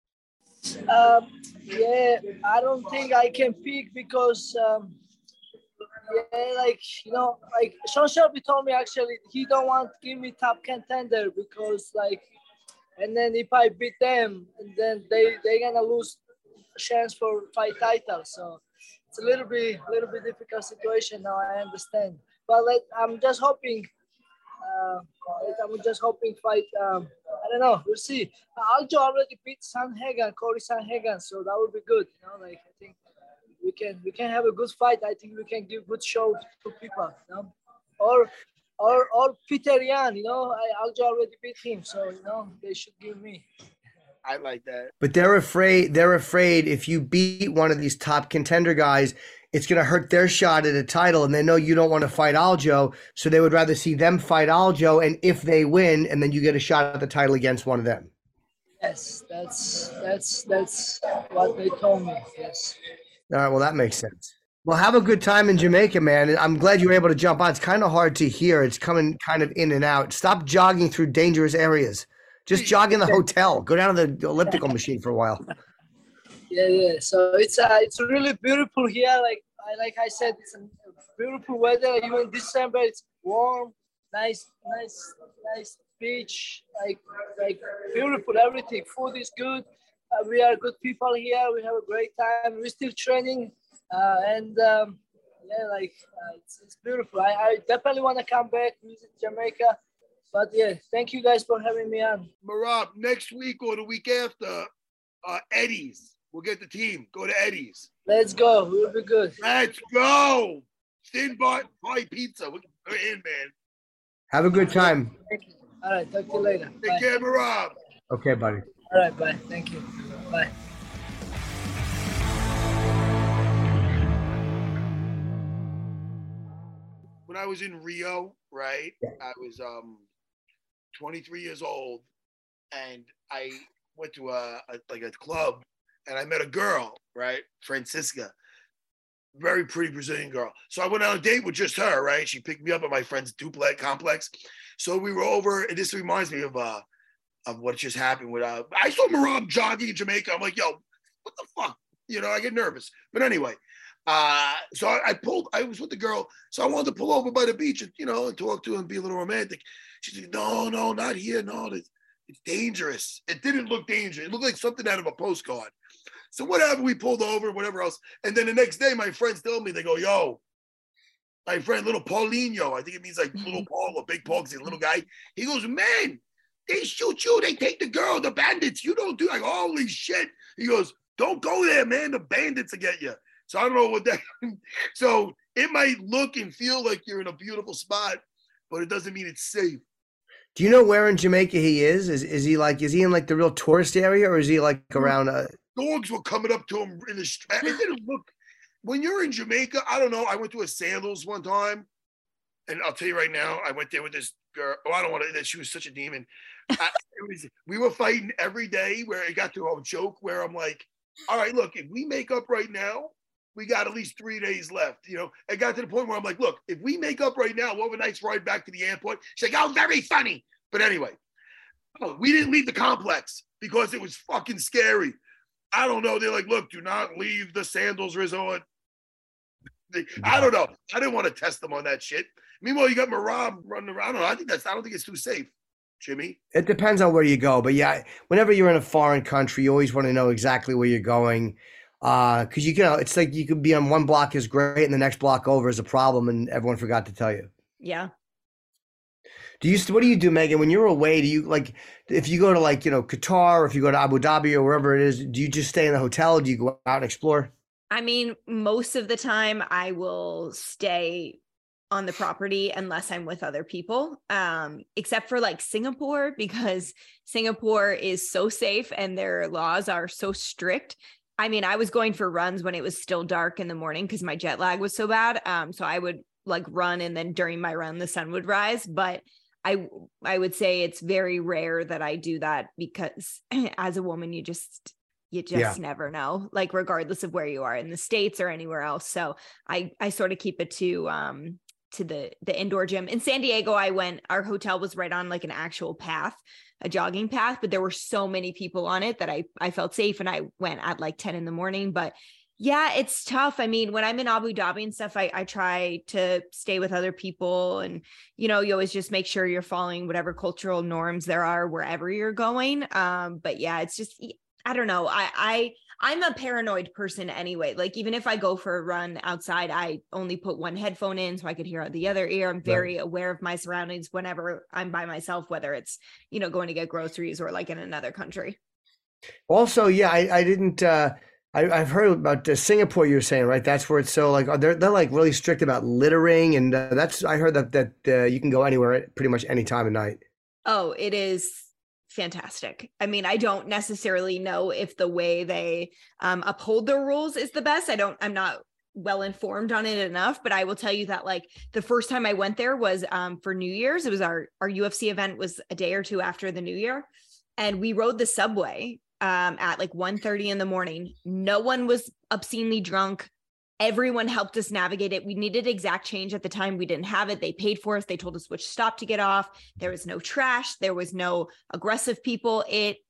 Um, yeah, I don't think I can pick because, um, yeah, like, you know, like Sean Shelby told me actually he don't want to give me top contender because like, and then if I beat them, then they, they're going to lose a chance for fight title. So it's a little bit, little bit difficult situation now, I understand. But like, I'm just hoping, uh, I'm just hoping fight, um, I don't know. We'll see. Aljo already beat Sanhagan, Corey Sanhagan, so that would be good. You know, like I think we can we can have a good fight. I think we can give good show to people. You know, or or or Peter Yan. You know, I, Aljo already beat him, so you know they should give me.
I like that.
But they're afraid. They're afraid if you beat one of these top contender guys, it's going to hurt their shot at a title, and they know you don't want to fight Aljo, so they would rather see them fight Aljo, and if they win, and then you get a shot at the title against one of them.
Yes, that's that's that's what they told me. Yes.
All right, well, that makes sense. Well, have a good time in Jamaica, man. I'm glad you were able to jump on. It's kind of hard to hear. It's coming kind of in and out. Stop jogging through dangerous areas. Just jog in the hotel. Go down to the elliptical machine for a while.
Yeah, yeah. So it's uh, it's really beautiful here. Like I like I said, it's a beautiful weather. Even December, it's warm, nice, nice, nice beach. Like like beautiful. Everything. Food is good. Uh, we are good people here. We have a great time. We're still training, uh, and um, yeah, like uh, it's, it's beautiful. I, I definitely want to come back visit Jamaica. But yeah, thank you guys for having me on.
Merab, next week or the week after, uh, Eddie's. We'll get the team. Go to Eddie's.
Let's go. We'll be good.
Let's go. Thin Butt Pie Pizza. We're in, man.
Have a good time.
Thank you. All right. Talk to you later.
Take
Bye.
care, Merab.
Okay, buddy.
All right. Bye. Thank you. Bye.
When I was in Rio, right, I was um twenty-three years old, and I went to a, a like a club, and I met a girl, right, Francisca, very pretty Brazilian girl. So I went on a date with just her, right? She picked me up at my friend's duplex complex. So we were over, and this reminds me of uh of what just happened with uh I saw Merab jogging in Jamaica. I'm like, yo, what the fuck? You know, I get nervous. But anyway. Uh, so I, I pulled, I was with the girl, so I wanted to pull over by the beach and, you know, and talk to her and be a little romantic. She said, no, no, not here. No, it's, it's dangerous. It didn't look dangerous. It looked like something out of a postcard. So whatever, we pulled over, whatever else. And then the next day, my friends told me, they go, yo, my friend, little Paulinho, I think it means like little Paul or big Paul, because he's a little guy. He goes, man, they shoot you. They take the girl, the bandits. You don't do like, holy shit. He goes, don't go there, man. The bandits will get you. So I don't know what that, so it might look and feel like you're in a beautiful spot, but it doesn't mean it's safe.
Do you know where in Jamaica he is? Is is he like, is he in like the real tourist area, or is he like around a...
Dogs were coming up to him in the street. It didn't look, when you're in Jamaica, I don't know, I went to a Sandals one time, and I'll tell you right now, I went there with this girl, oh, I don't want to, that she was such a demon. I, it was, we were fighting every day where it got to a joke where I'm like, all right, look, if we make up right now, we got at least three days left. You know, it got to the point where I'm like, look, if we make up right now, we'll have a nice ride back to the airport. She's like, oh, very funny. But anyway, oh, we didn't leave the complex because it was fucking scary. I don't know. They're like, look, do not leave the Sandals Resort. They, I don't know. I didn't want to test them on that shit. Meanwhile, you got Merab running around. I don't know. I think that's, I don't think it's too safe, Jimmy.
It depends on where you go. But yeah, whenever you're in a foreign country, you always want to know exactly where you're going. Uh, cause you can, it's like you could be on one block is great and the next block over is a problem and everyone forgot to tell you.
Yeah.
Do you, what do you do, Megan, when you're away? Do you like, if you go to like, you know, Qatar, or if you go to Abu Dhabi or wherever it is, do you just stay in the hotel? Do you go out and explore?
I mean, most of the time I will stay on the property unless I'm with other people, um, except for like Singapore, because Singapore is so safe and their laws are so strict. I mean, I was going for runs when it was still dark in the morning because my jet lag was so bad. Um, so I would like run, and then during my run, the sun would rise. But I, I would say it's very rare that I do that because as a woman, you just, you just yeah. never know, like regardless of where you are in the States or anywhere else. So I, I sort of keep it to, um, to the, the indoor gym. In San Diego, I went, our hotel was right on like an actual path, a jogging path, but there were so many people on it that I, I felt safe, and I went at like ten in the morning. But yeah, it's tough. I mean, when I'm in Abu Dhabi and stuff, I, I try to stay with other people, and, you know, you always just make sure you're following whatever cultural norms there are wherever you're going. Um, but yeah, it's just, I don't know. I, I, I'm a paranoid person anyway. Like, even if I go for a run outside, I only put one headphone in so I could hear out the other ear. I'm very right. aware of my surroundings whenever I'm by myself, whether it's, you know, going to get groceries or like in another country. Also, yeah, I, I didn't, uh, I, I've heard about uh, Singapore, you were saying, right? That's where it's so like, they're, they're like really strict about littering. And uh, that's, I heard that, that uh, you can go anywhere, pretty much any time of night. Oh, it is fantastic. I mean, I don't necessarily know if the way they um, uphold their rules is the best. I don't, I'm not well informed on it enough, but I will tell you that like the first time I went there was um, for New Year's. It was our, our U F C event was a day or two after the New Year. And we rode the subway um, at like one thirty in the morning. No one was obscenely drunk. Everyone helped us navigate it. We needed exact change at the time. We didn't have it. They paid for us. They told us which stop to get off. There was no trash. There was no aggressive people. It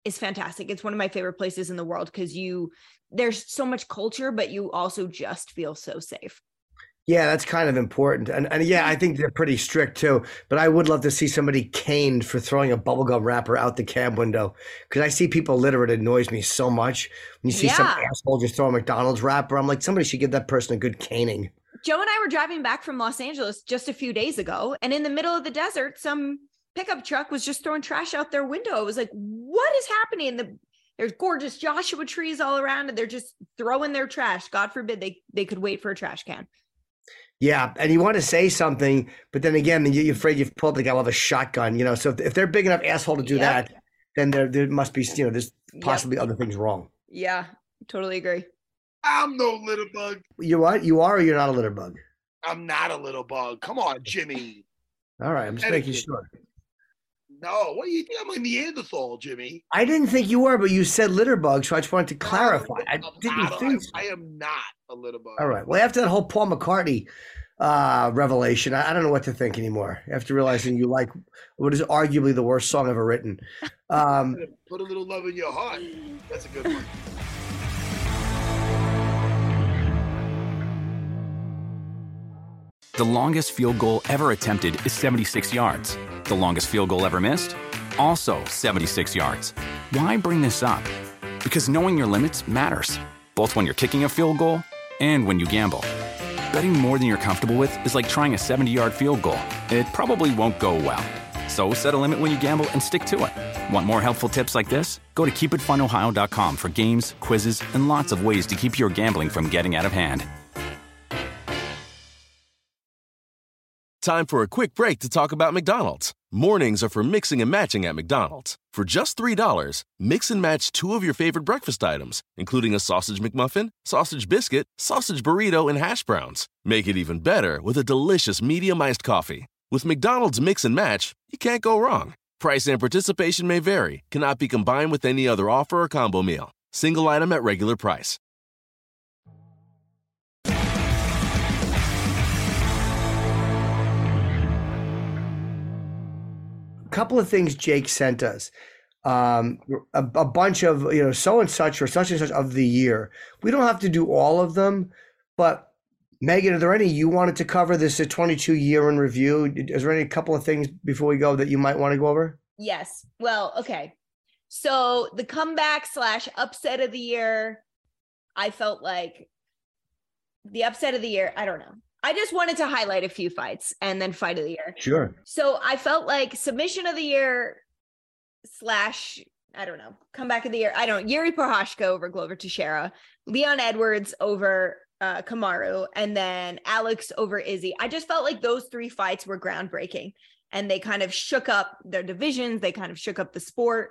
is fantastic. It's one of my favorite places in the world because you there's so much culture, but you also just feel so safe.
Yeah, that's kind of important. And and yeah, I think they're pretty strict too. But I would love to see somebody caned for throwing a bubblegum wrapper out the cab window. Because I see people litter. It annoys me so much. When you see
Yeah.
some asshole just throw a McDonald's wrapper, I'm like, somebody should give that person a good caning.
Joe and I were driving back from Los Angeles just a few days ago, and in the middle of the desert, some pickup truck was just throwing trash out their window. It was like, what is happening? The, there's gorgeous Joshua trees all around, and they're just throwing their trash. God forbid they, they could wait for a trash can.
Yeah, and you want to say something, but then again, you- you're afraid you've pulled the guy with a shotgun, you know. So if, if they're big enough asshole to do
Yep.
that, then there there must be, you know, there's
Yep.
possibly other things wrong.
Yeah, totally agree.
I'm no little bug.
You what? You are or you're not a litter bug?
I'm not a little bug. Come on, Jimmy.
All right, I'm just making
Etiquette.
sure.
No, what do you think? I'm a Neanderthal, Jimmy.
I didn't think you were, but you said litter bug, so I just wanted to clarify. I
I'm
didn't
not a-
think so.
I am not a little bug.
All right. Well, after that whole Paul McCartney uh, revelation, I, I don't know what to think anymore. After realizing you like what is arguably the worst song ever written. Um,
Put a little love in your heart. That's a good one.
The longest field goal ever attempted is seventy-six yards. The longest field goal ever missed? Also seventy-six yards. Why bring this up? Because knowing your limits matters, both when you're kicking a field goal and when you gamble. Betting more than you're comfortable with is like trying a seventy-yard field goal. It probably won't go well. So set a limit when you gamble and stick to it. Want more helpful tips like this? Go to keep it fun ohio dot com for games, quizzes, and lots of ways to keep your gambling from getting out of hand.
Time for a quick break to talk about McDonald's. Mornings are for mixing and matching at McDonald's. For just three dollars, mix and match two of your favorite breakfast items, including a sausage McMuffin, sausage biscuit, sausage burrito, and hash browns. Make it even better with a delicious medium iced coffee. With McDonald's Mix and Match, you can't go wrong. Price and participation may vary, cannot be combined with any other offer or combo meal. Single item at regular price.
couple of things Jake sent us. Um, a, a bunch of, you know, so and such or such and such of the year. We don't have to do all of them, but Megan, are there any you wanted to cover? This is a twenty-two year in review. Is there any couple of things before we go that you might want to go over?
Yes. Well, okay. So the comeback slash upset of the year, I felt like the upset of the year, I don't know. I just wanted to highlight a few fights and then fight of the year.
Sure.
So I felt like submission of the year slash, I don't know, comeback of the year. I don't know, Yuri Prochazka over Glover Teixeira, Leon Edwards over uh, Kamaru, and then Alex over Izzy. I just felt like those three fights were groundbreaking and they kind of shook up their divisions. They kind of shook up the sport.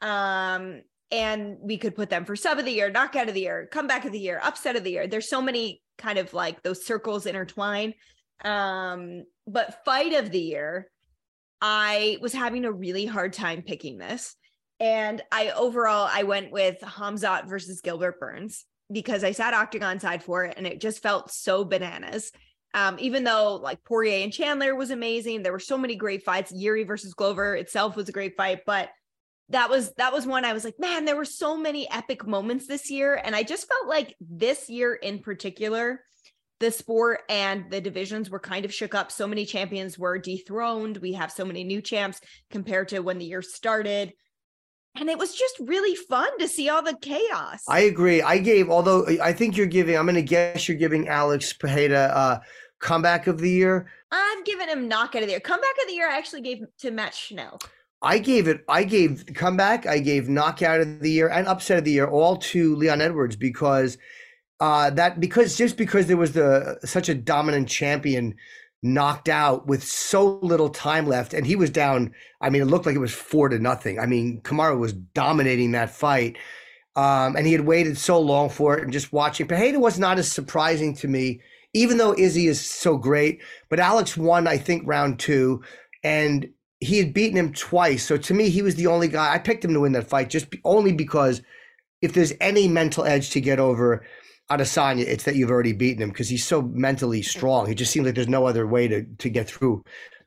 Um, and we could put them for sub of the year, knockout of the year, comeback of the year, upset of the year. There's so many kind of like those circles intertwine. Um, but fight of the year, I was having a really hard time picking this. And I overall, I went with Khamzat versus Gilbert Burns because I sat Octagon side for it and it just felt so bananas. Um, even though like Poirier and Chandler was amazing, there were so many great fights. Yuri versus Glover itself was a great fight, but that was, that was one I was like, man, there were so many epic moments this year. And I just felt like this year in particular, the sport and the divisions were kind of shook up. So many champions were dethroned. We have so many new champs compared to when the year started. And it was just really fun to see all the chaos.
I agree. I gave, although I think you're giving, I'm going to guess you're giving Alex Pereira uh, comeback of the year.
I've given him knockout of the year. Comeback of the year, I actually gave to Matt Schnell.
I gave it, I gave comeback, I gave knockout of the year and upset of the year all to Leon Edwards because uh, that, because just because there was the such a dominant champion knocked out with so little time left and he was down. I mean, it looked like it was four to nothing. I mean, Kamaru was dominating that fight um, and he had waited so long for it and just watching. Pereira was not as surprising to me, even though Izzy is so great, but Alex won, I think, round two and he had beaten him twice. So to me, he was the only guy. I picked him to win that fight just be, only because if there's any mental edge to get over Adesanya, it's that you've already beaten him because he's so mentally strong. He just seems like there's no other way to, to get through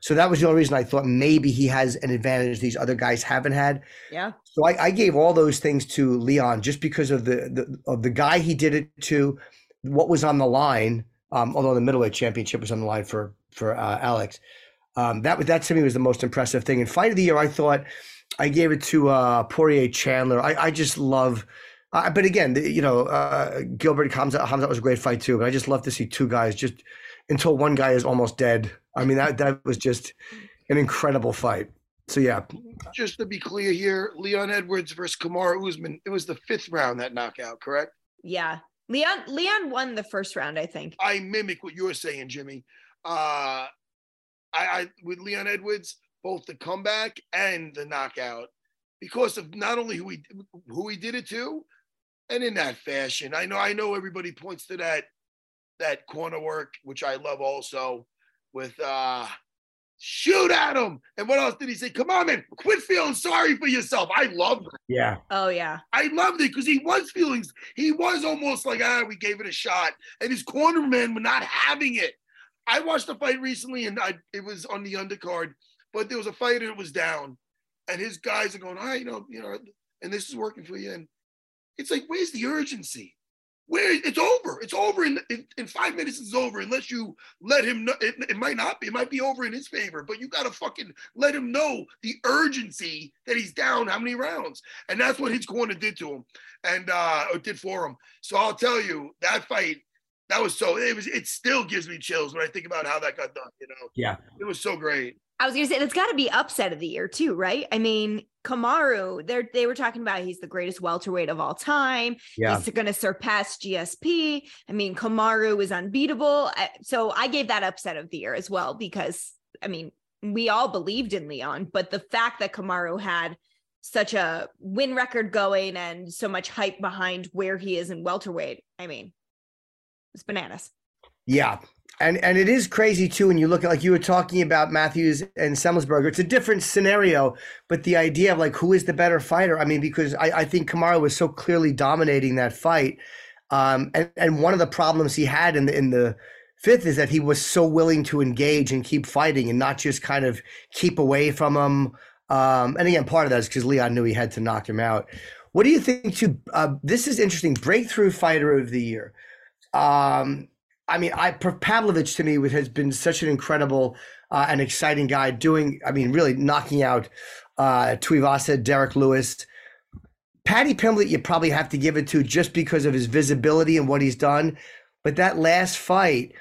So that was the only reason I thought maybe he has an advantage these other guys haven't had.
Yeah.
So I, I gave all those things to Leon just because of the, the of the guy he did it to, what was on the line. Um, although the middleweight championship was on the line for for uh, Alex. Um, that that to me was the most impressive thing. And fight of the year, I thought I gave it to uh, Poirier Chandler. I, I just love. Uh, but again, the, you know, uh, Gilbert Hamzat, Hamzat was a great fight too. But I just love to see two guys just until one guy is almost dead. I mean, that that was just an incredible fight. So yeah.
Just to be clear here, Leon Edwards versus Kamaru Usman. It was the fifth round, that knockout, correct?
Yeah, Leon Leon won the first round, I think.
I mimic what you're saying, Jimmy. Uh, I, I with Leon Edwards, both the comeback and the knockout, because of not only who he who he did it to. And in that fashion, I know, I know everybody points to that, that corner work, which I love also, with uh, shoot at him. And what else did he say? Come on, man, quit feeling sorry for yourself. I love that.
Yeah.
Oh, yeah.
I loved it because he was feeling, he was almost like, ah, we gave it a shot. And his cornermen were not having it. I watched the fight recently, and I, it was on the undercard, but there was a fight and it was down. And his guys are going, all right, you know, you know, and this is working for you. And it's like, where's the urgency? Where it's over. It's over in, in in five minutes. It's over unless you let him know. It, it might not be. It might be over in his favor, but you got to fucking let him know the urgency that he's down how many rounds. And that's what his corner did to him, and uh, or did for him. So I'll tell you, that fight, that was so. It was. It still gives me chills when I think about how that got done. You know.
Yeah.
It was so great.
I was going to say, it's got to be upset of the year too, right? I mean, Kamaru, they they were talking about he's the greatest welterweight of all time.
Yeah.
He's going to surpass G S P. I mean, Kamaru is unbeatable. So I gave that upset of the year as well, because, I mean, we all believed in Leon, but the fact that Kamaru had such a win record going and so much hype behind where he is in welterweight, I mean, it's bananas.
Yeah. And and it is crazy too when you look at, like you were talking about Matthews and Semelsberger. It's a different scenario, but the idea of like who is the better fighter? I mean, because I, I think Kamaru was so clearly dominating that fight. Um, and, and one of the problems he had in the in the fifth is that he was so willing to engage and keep fighting and not just kind of keep away from him. Um, and again, part of that is because Leon knew he had to knock him out. What do you think too? Uh, this is interesting. Breakthrough fighter of the year. Um, I mean, I Pavlovich to me has been such an incredible uh, and exciting guy doing, I mean, really knocking out uh, Tuivasa, Derek Lewis. Paddy Pimblett, you probably have to give it to just because of his visibility and what he's done. But that last fight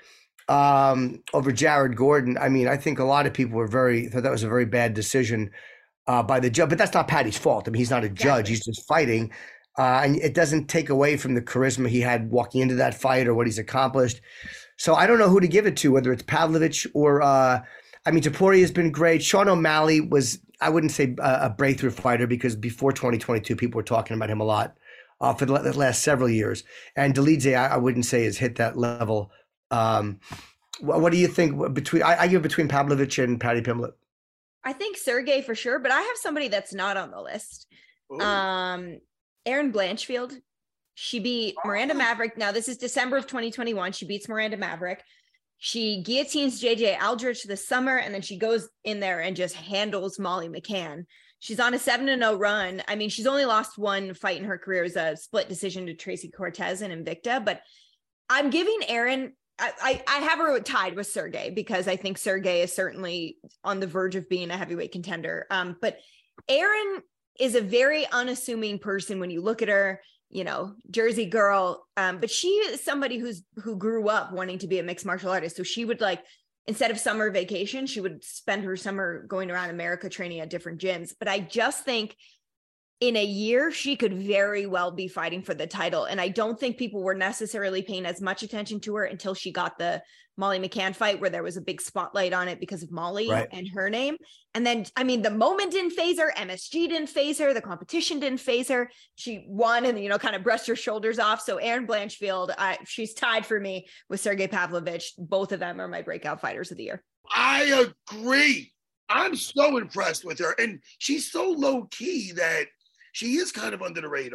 um, over Jared Gordon, I mean, I think a lot of people were very, thought that was a very bad decision uh, by the judge. But that's not Paddy's fault. I mean, he's not a judge. He's just fighting. Uh, and it doesn't take away from the charisma he had walking into that fight or what he's accomplished. So I don't know who to give it to, whether it's Pavlovich or, uh, I mean, Topuria has been great. Sean O'Malley was, I wouldn't say a, a breakthrough fighter, because before twenty twenty-two, people were talking about him a lot uh, for the last several years. And Dolidze, I, I wouldn't say has hit that level. Um, what, what do you think between, I, I give between Pavlovich and Paddy Pimblett?
I think Sergey for sure, but I have somebody that's not on the list. Ooh. Um, Erin Blanchfield, she beat Miranda Maverick. Now, this is December of twenty twenty-one. She beats Miranda Maverick. She guillotines J J Aldrich this summer, and then she goes in there and just handles Molly McCann. She's on a seven and oh run. I mean, she's only lost one fight in her career. It was a split decision to Tracy Cortez and Invicta. But I'm giving Erin, I, I, I have her tied with Sergey, because I think Sergey is certainly on the verge of being a heavyweight contender. Um, but Erin is a very unassuming person when you look at her, you know, Jersey girl. Um, but she is somebody who's, who grew up wanting to be a mixed martial artist. So she would, like, instead of summer vacation, she would spend her summer going around America training at different gyms. But I just think in a year, she could very well be fighting for the title. And I don't think people were necessarily paying as much attention to her until she got the Molly McCann fight, where there was a big spotlight on it because of Molly right. and her name. And then, I mean, the moment didn't phase her. M S G didn't phase her. The competition didn't phase her. She won and, you know, kind of brushed her shoulders off. So Erin Blanchfield, I, she's tied for me with Sergey Pavlovich. Both of them are my breakout fighters of the year.
I agree. I'm so impressed with her. And she's so low key that she is kind of under the radar.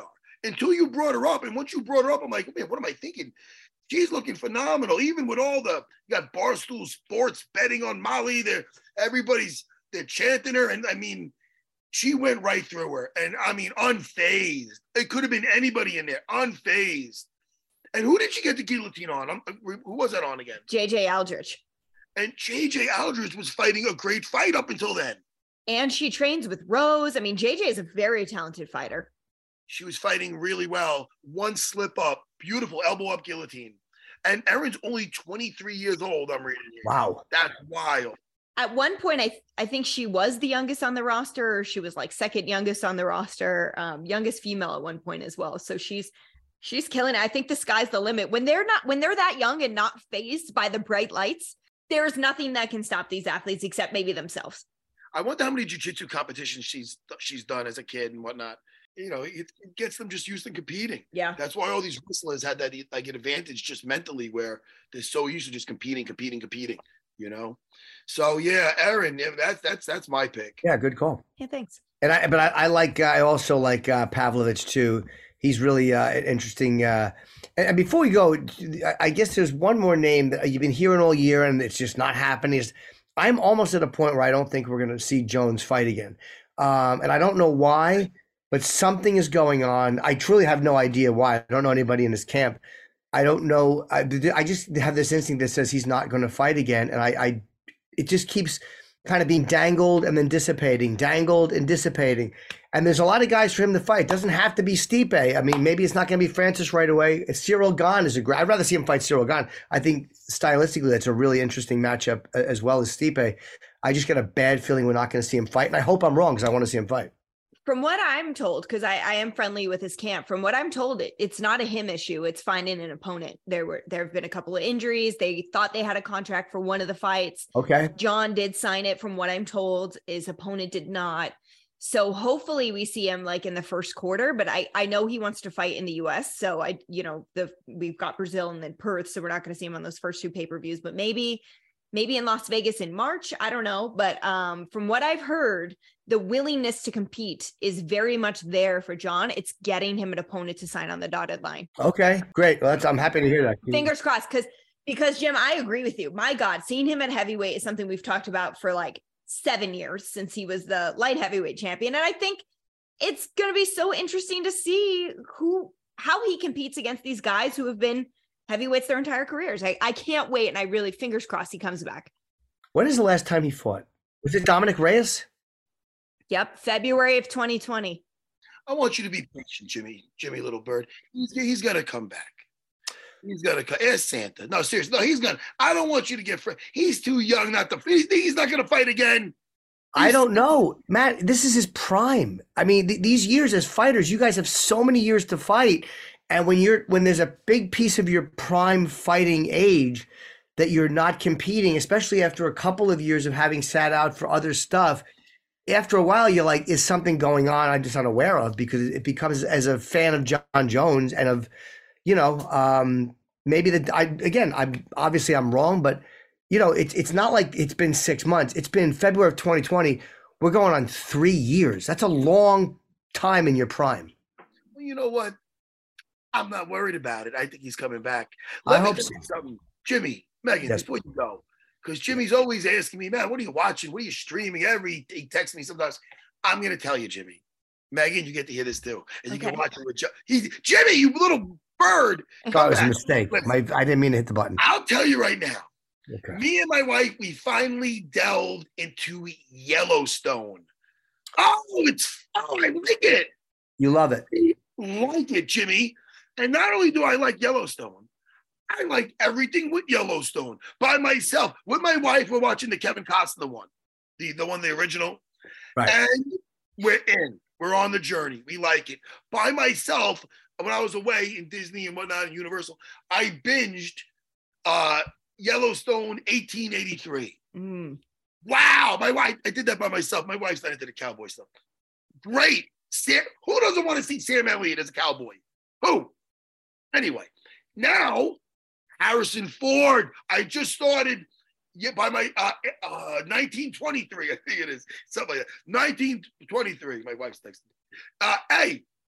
until you brought her up. And once you brought her up, I'm like, man, what am I thinking? She's looking phenomenal. Even with all the, you got Barstool Sports betting on Molly. They're, everybody's, they're chanting her. And I mean, she went right through her. And I mean, unfazed. It could have been anybody in there, unfazed. And who did she get the guillotine on? I'm, who was that on again?
J J Aldrich.
And J J Aldrich was fighting a great fight up until then.
And she trains with Rose. I mean, J J is a very talented fighter.
She was fighting really well. One slip up, beautiful elbow up guillotine. And Erin's only twenty-three years old, I'm reading here.
Wow.
That's wild.
At one point, I I think she was the youngest on the roster, or she was like second youngest on the roster, um, youngest female at one point as well. So she's she's killing it. I think the sky's the limit. When they're not, when they're that young and not fazed by the bright lights, there's nothing that can stop these athletes except maybe themselves.
I wonder how many jiu-jitsu competitions she's she's done as a kid and whatnot. You know, it, it gets them just used to competing.
Yeah.
That's why all these wrestlers had that like an advantage just mentally, where they're so used to just competing, competing, competing, you know? So yeah, Erin, yeah, that's, that's, that's my pick.
Yeah. Good call.
Yeah. Thanks.
And I, but I, I like, uh, I also like uh, Pavlovich too. He's really uh, interesting. Uh, and, and before we go, I guess there's one more name that you've been hearing all year and it's just not happening. Is I'm almost at a point where I don't think we're going to see Jones fight again. Um, and I don't know why, but something is going on. I truly have no idea why. I don't know anybody in his camp. I don't know. I, I just have this instinct that says he's not going to fight again. And I, I, it just keeps kind of being dangled and then dissipating, dangled and dissipating. And there's a lot of guys for him to fight. It doesn't have to be Stipe. I mean, maybe it's not going to be Francis right away. Cyril Gane is a great, I'd rather see him fight Cyril Gane. I think stylistically, that's a really interesting matchup as well as Stipe. I just get a bad feeling we're not going to see him fight. And I hope I'm wrong because I want to see him fight.
From what I'm told, because I, I am friendly with his camp, from what I'm told, it, it's not a him issue. It's finding an opponent. There were there have been a couple of injuries. They thought they had a contract for one of the fights.
Okay.
John did sign it, from what I'm told. His opponent did not. So hopefully we see him like in the first quarter. But I I know he wants to fight in the U S. So I you know the we've got Brazil and then Perth, so we're not going to see him on those first two pay-per-views. But maybe. Maybe in Las Vegas in March, I don't know. But um, from what I've heard, the willingness to compete is very much there for John. It's getting him an opponent to sign on the dotted line.
Okay, great. Well, that's, I'm happy to hear that.
Fingers crossed. Because, because Jim, I agree with you. My God, seeing him at heavyweight is something we've talked about for like seven years since he was the light heavyweight champion. And I think it's going to be so interesting to see who, how he competes against these guys who have been heavyweights their entire careers. I, I can't wait. And I really, fingers crossed, he comes back.
When is the last time he fought? Was it Dominic Reyes?
Yep. February of twenty twenty.
I want you to be patient, Jimmy, Jimmy Little Bird. He's, he's got to come back. He's got to come. Ask Santa. No, seriously. No, he's going to. I don't want you to get free. He's too young not to. He's, he's not going to fight again.
I don't know, Matt. This is his prime. I mean, th- these years as fighters, you guys have so many years to fight. And when you're when there's a big piece of your prime fighting age that you're not competing, especially after a couple of years of having sat out for other stuff, after a while you're like, is something going on I'm just unaware of? Because it becomes, as a fan of John Jones and of, you know, um, maybe that I again, I'm obviously I'm wrong, but you know, it's it's not like it's been six months. It's been February of twenty twenty. We're going on three years. That's a long time in your prime.
Well, you know what? I'm not worried about it. I think he's coming back. Let
I
me
hope
tell
so.
you something. Jimmy, Megan,
Yes.
before you go, because Jimmy's always asking me, man, what are you watching? What are you streaming? Every he texts me sometimes. I'm going to tell you, Jimmy. Megan, you get to hear this too. And you
Okay.
can watch it with jo- he, Jimmy, you little bird.
Oh,
Come
it was a
back.
mistake.
Listen,
My, I didn't mean to hit the button.
I'll tell you right now.
Okay.
Me and my wife, we finally delved into Yellowstone. Oh, it's oh, I like it.
You love it.
I like it, Jimmy. And not only do I like Yellowstone, I like everything with Yellowstone. By myself, with my wife, we're watching the Kevin Costner one, the, the one, the original.
Right.
And we're in. We're on the journey. We like it. By myself, when I was away in Disney and whatnot, and Universal, I binged uh, Yellowstone eighteen eighty-three.
Mm.
Wow. My wife, I did that by myself. My wife's not into the cowboy stuff. Great. Sam, who doesn't want to see Sam Elliott as a cowboy? Who? Anyway, now Harrison Ford. I just started yeah, by my uh, uh, nineteen twenty-three. I think it is something like that. nineteen twenty-three. My wife's texting me. Uh, hey,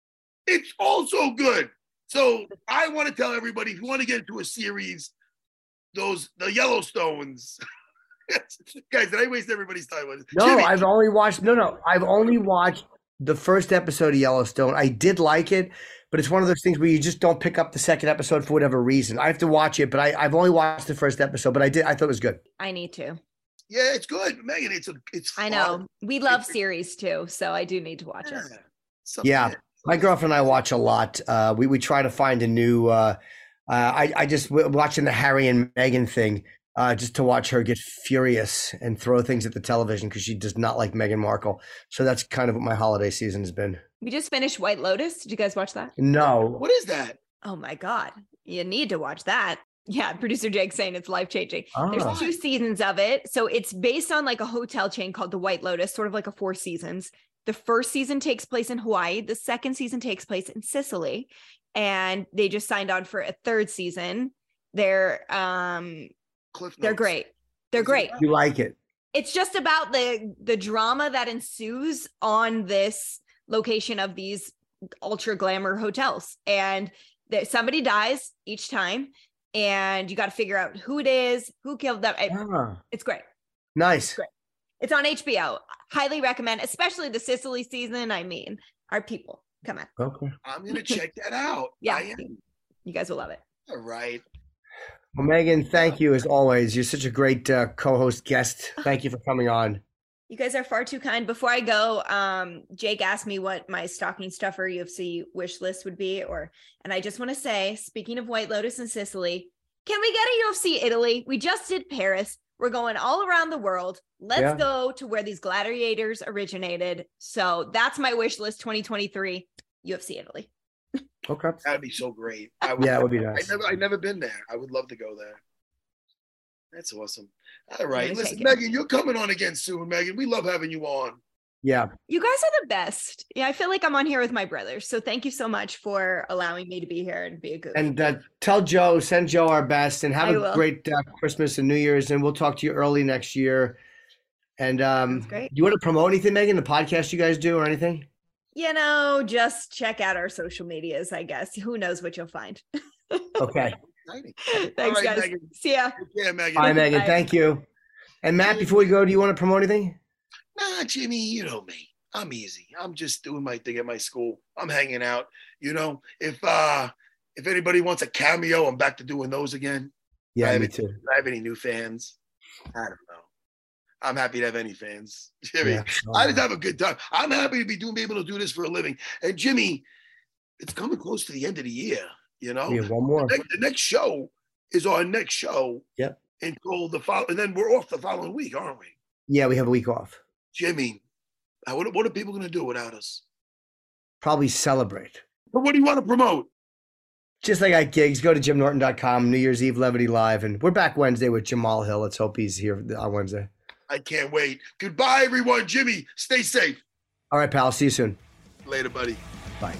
It's also good. So I want to tell everybody, if you want to get into a series, those the Yellowstones. Guys, did I waste everybody's time with it?
No,
Jimmy.
I've only watched. No, no, I've only watched the first episode of Yellowstone. I did like it, but it's one of those things where you just don't pick up the second episode for whatever reason. I have to watch it, but I, I've only watched the first episode. But I did. I thought it was good.
I need to.
Yeah, it's good, Megan. It's a. It's.
I know we love series too, so I do need to watch
yeah.
it.
Something
Yeah, my girlfriend and I watch a lot. Uh, we we try to find a new. Uh, uh, I I just w- watching the Harry and Meghan thing. Uh, just to watch her get furious and throw things at the television because she does not like Meghan Markle. So that's kind of what my holiday season has been.
We just finished White Lotus. Did you guys watch that?
No.
What is that?
Oh my God. You need to watch that. Yeah. Producer Jake saying it's life changing.
Ah.
There's two seasons of it. So it's based on like a hotel chain called the White Lotus, sort of like a four seasons. The first season takes place in Hawaii. The second season takes place in Sicily. And they just signed on for a third season. They're, um, They're great. They're great.
You like it?
It's just about the the drama that ensues on this location of these ultra glamour hotels, and that somebody dies each time, and you got to figure out who it is, who killed them. It,
Ah,
it's great.
nice.
It's great. It's on H B O. Highly recommend, especially the Sicily season. I mean, our people. Come on.
Okay.
I'm gonna check that out.
Yeah,
I am.
you guys will love it.
All right.
Well, Megan, thank you as always. You're such a great uh, co-host guest. Thank you for coming on.
You guys are far too kind. Before I go, um, Jake asked me what my stocking stuffer U F C wish list would be, or, and I just want to say, speaking of White Lotus and Sicily, can we get a U F C Italy? We just did Paris. We're going all around the world. Let's
Yeah.
go to where these gladiators originated. So that's my wish list twenty twenty-three, U F C Italy.
Okay.
That'd be so great. I would,
Yeah, it would be
I
nice.
never, I've never been there. I would love to go there. That's awesome. All right,
gonna
listen,
take it.
Megan, you're coming on again soon, Megan. We love having you on.
Yeah.
You guys are the best. Yeah, I feel like I'm on here with my brothers. So thank you so much for allowing me to be here and be a goof.
And uh, tell Joe, send Joe our best, and have
I
a
will.
great uh, Christmas and New Year's. And we'll talk to you early next year. And um,
Sounds great.
you want to promote anything, Megan? The podcast you guys do or anything?
You know, just check out our social medias, I guess. Who knows what you'll find.
Okay.
Exciting.
Thanks,
All right,
guys.
Megan.
See ya.
Yeah, Megan.
Bye, Megan.
Bye.
Thank you. And Matt, before we go, do you want to promote anything?
Nah, Jimmy, you know me. I'm easy. I'm just doing my thing at my school. I'm hanging out. You know, if uh if anybody wants a cameo, I'm back to doing those again.
Yeah,
I
me
have,
too.
Do I have any new fans? I don't know. I'm happy to have any fans. Jimmy,
Yeah.
I just have a good time. I'm happy to be doing, be able to do this for a living. And Jimmy, it's coming close to the end of the year. You know,
Yeah, one more.
the, next, the next show is our next show.
Yep.
Until the follow, and then we're off the following week, aren't we?
Yeah, we have a week off.
Jimmy, uh, what, what are people going to do without us?
Probably celebrate.
But what do you want to promote?
Just like I got gigs, go to jim norton dot com, New Year's Eve Levity Live. And we're back Wednesday with Jamal Hill. Let's hope he's here on Wednesday.
I can't wait. Goodbye, everyone. Jimmy, stay safe.
All right, pal. See you soon.
Later, buddy.
Bye.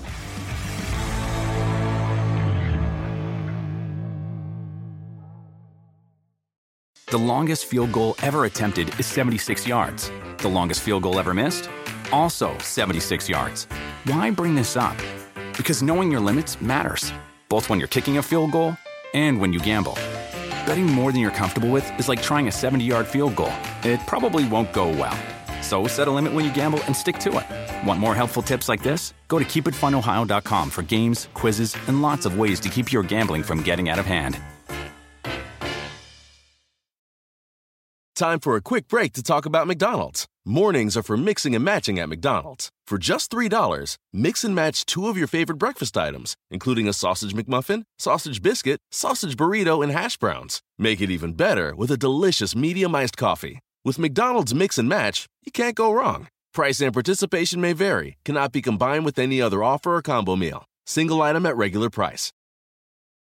The longest field goal ever attempted is seventy-six yards. The longest field goal ever missed? Also seventy-six yards. Why bring this up? Because knowing your limits matters, both when you're kicking a field goal and when you gamble. Betting more than you're comfortable with is like trying a seventy-yard field goal. It probably won't go well. So set a limit when you gamble and stick to it. Want more helpful tips like this? Go to keep it fun ohio dot com for games, quizzes, and lots of ways to keep your gambling from getting out of hand.
Time for a quick break to talk about McDonald's. Mornings are for mixing and matching at McDonald's. For just three dollars, mix and match two of your favorite breakfast items, including a sausage McMuffin, sausage biscuit, sausage burrito, and hash browns. Make it even better with a delicious medium iced coffee. With McDonald's Mix and Match, you can't go wrong. Price and participation may vary, cannot be combined with any other offer or combo meal. Single item at regular price.